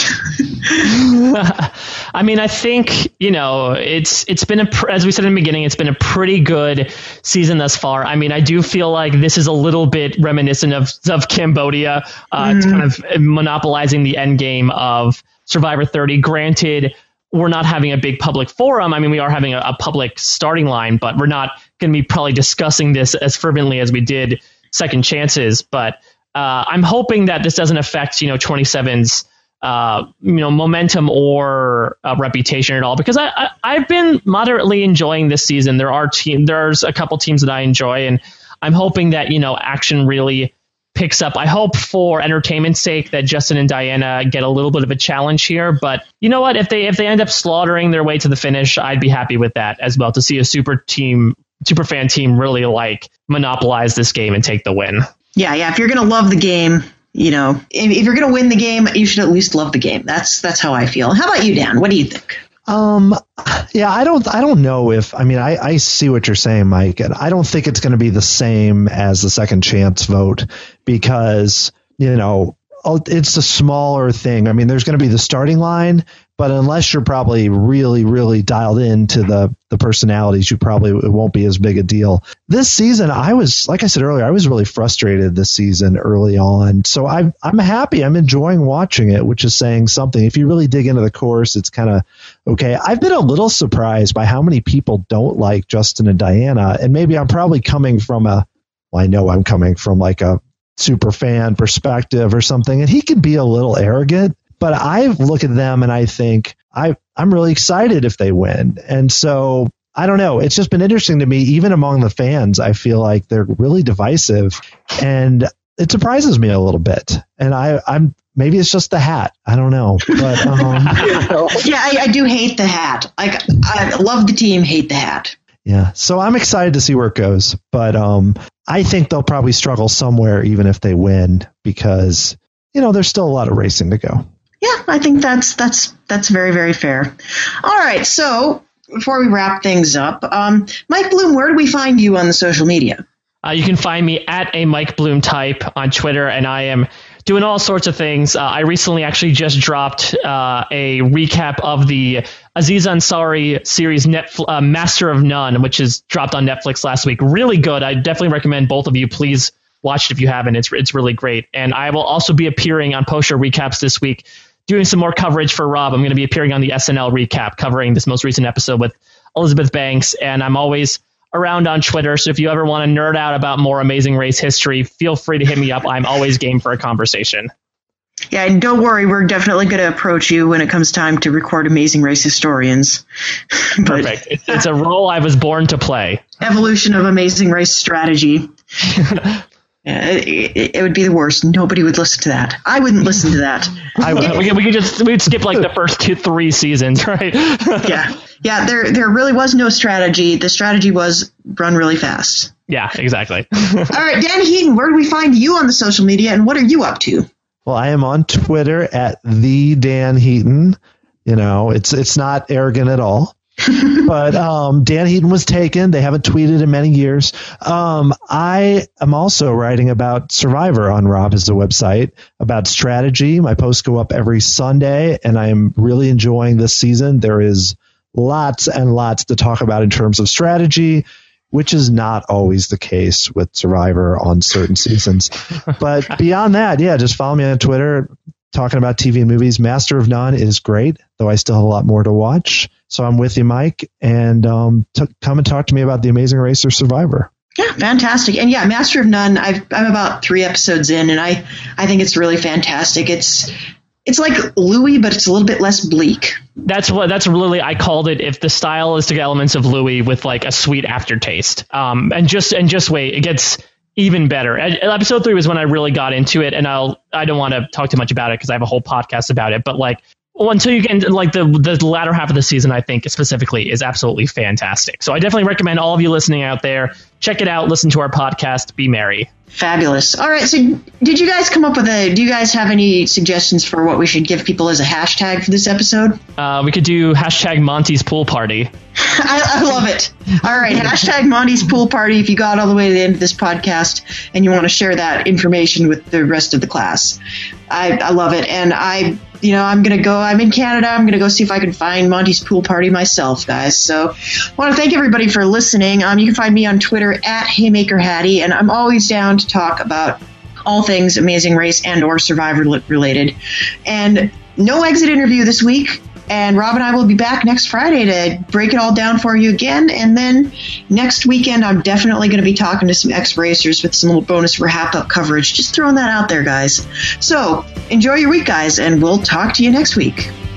Speaker 4: I mean, I think, you know, it's it's been, a, as we said in the beginning, it's been a pretty good season thus far. I mean, I do feel like this is a little bit reminiscent of, of Cambodia. Uh, mm. It's kind of monopolizing the end game of Survivor thirty. Granted, we're not having a big public forum. I mean, we are having a, a public starting line, but we're not going to be probably discussing this as fervently as we did Second Chances. But uh, I'm hoping that this doesn't affect, you know, twenty-seven's uh, you know, momentum or uh, reputation at all, because I, I, I've been moderately enjoying this season. There are team, there's a couple teams that I enjoy, and I'm hoping that, you know, action really picks up. I hope for entertainment's sake that Justin and Diana get a little bit of a challenge here, but you know what, if they, if they end up slaughtering their way to the finish, I'd be happy with that as well, to see a super team, super fan team really like monopolize this game and take the win.
Speaker 2: Yeah. Yeah. If you're going to love the game, you know, if, if you're going to win the game, you should at least love the game. That's that's how I feel. How about you, Dan? What do you think?
Speaker 3: Um, yeah, I don't, I don't know if, I mean, I, I see what you're saying, Mike, and I don't think it's going to be the same as the Second Chance vote because, you know, it's a smaller thing. I mean, there's going to be the starting line, but unless you're probably really, really dialed into the, the personalities, you probably, it won't be as big a deal. This season, I was, like I said earlier, I was really frustrated this season early on. So I, I'm happy. I'm enjoying watching it, which is saying something. If you really dig into the course, it's kind of okay. I've been a little surprised by how many people don't like Justin and Diana. And maybe I'm probably coming from a, well, I know I'm coming from like a super fan perspective or something, and he can be a little arrogant, but I look at them and I think I, I'm really excited if they win. And so I don't know. It's just been interesting to me, even among the fans. I feel like they're really divisive, and it surprises me a little bit. And I, I'm maybe it's just the hat. I don't know. But um,
Speaker 2: yeah, I, I do hate the hat. Like I love the team, hate the hat.
Speaker 3: Yeah, so I'm excited to see where it goes, but um, I think they'll probably struggle somewhere even if they win because, you know, there's still a lot of racing to go.
Speaker 2: Yeah, I think that's that's that's very, very fair. All right, so before we wrap things up, um, Mike Bloom, where do we find you on the social media?
Speaker 4: Uh, you can find me at a Mike Bloom type on Twitter, and I am doing all sorts of things. Uh, I recently actually just dropped uh, a recap of the Aziz Ansari series Netflix, uh, Master of None, which is dropped on Netflix last week. Really good. I definitely recommend both of you please watch it if you haven't. It's it's really great. And I will also be appearing on post show recaps this week, doing some more coverage for Rob. I'm going to be appearing on the S N L recap, covering this most recent episode with Elizabeth Banks. And I'm always around on Twitter, so if you ever want to nerd out about more Amazing Race history, feel free to hit me up. I'm always game for a conversation.
Speaker 2: Yeah, and don't worry, we're definitely going to approach you when it comes time to record Amazing Race Historians.
Speaker 4: But, perfect. It's, it's a role I was born to play.
Speaker 2: Evolution of Amazing Race strategy. Yeah, it, it would be the worst. Nobody would listen to that. I wouldn't listen to that.
Speaker 4: I would. we, could, we could just we'd skip like the first two, three seasons, right?
Speaker 2: yeah, yeah. There, there really was no strategy. The strategy was run really fast.
Speaker 4: Yeah, exactly.
Speaker 2: All right, Dan Heaton, where do we find you on the social media, and what are you up to?
Speaker 3: Well, I am on Twitter at the Dan Heaton. You know, it's it's not arrogant at all. But um, Dan Heaton was taken. They haven't tweeted in many years. Um, I am also writing about Survivor on Rob Has a website, about strategy. My posts go up every Sunday, and I am really enjoying this season. There is lots and lots to talk about in terms of strategy, which is not always the case with Survivor on certain seasons. But beyond that, yeah, just follow me on Twitter, talking about T V and movies. Master of None is great, though I still have a lot more to watch. So I'm with you, Mike, and um, t- come and talk to me about The Amazing Race or Survivor.
Speaker 2: Yeah, fantastic. And yeah, Master of None, I've, I'm about three episodes in, and I, I think it's really fantastic. It's it's like Louis, but it's a little bit less bleak.
Speaker 4: That's what that's really I called it. If the stylistic elements of Louis with like a sweet aftertaste, um, and just and just wait, it gets even better. Episode three was when I really got into it, and I'll I don't want to talk too much about it because I have a whole podcast about it. But like, well, until you get into like the the latter half of the season, I think specifically is absolutely fantastic. So I definitely recommend all of you listening out there, check it out, listen to our podcast, be merry.
Speaker 2: Fabulous. All right. So did you guys come up with a, do you guys have any suggestions for what we should give people as a hashtag for this episode?
Speaker 4: Uh, we could do hashtag Monty's Pool Party.
Speaker 2: I, I love it. All right. Hashtag Monty's Pool Party. If you got all the way to the end of this podcast and you want to share that information with the rest of the class. I, I love it. And I, you know, I'm going to go, I'm in Canada. I'm going to go see if I can find Monty's Pool Party myself, guys. So I want to thank everybody for listening. Um, you can find me on Twitter at Haymaker Hattie, and I'm always down to talk about all things Amazing Race and or Survivor related. And no exit interview this week. And Rob and I will be back next Friday to break it all down for you again. And then next weekend, I'm definitely going to be talking to some ex-racers with some little bonus wrap-up coverage. Just throwing that out there, guys. So enjoy your week, guys, and we'll talk to you next week.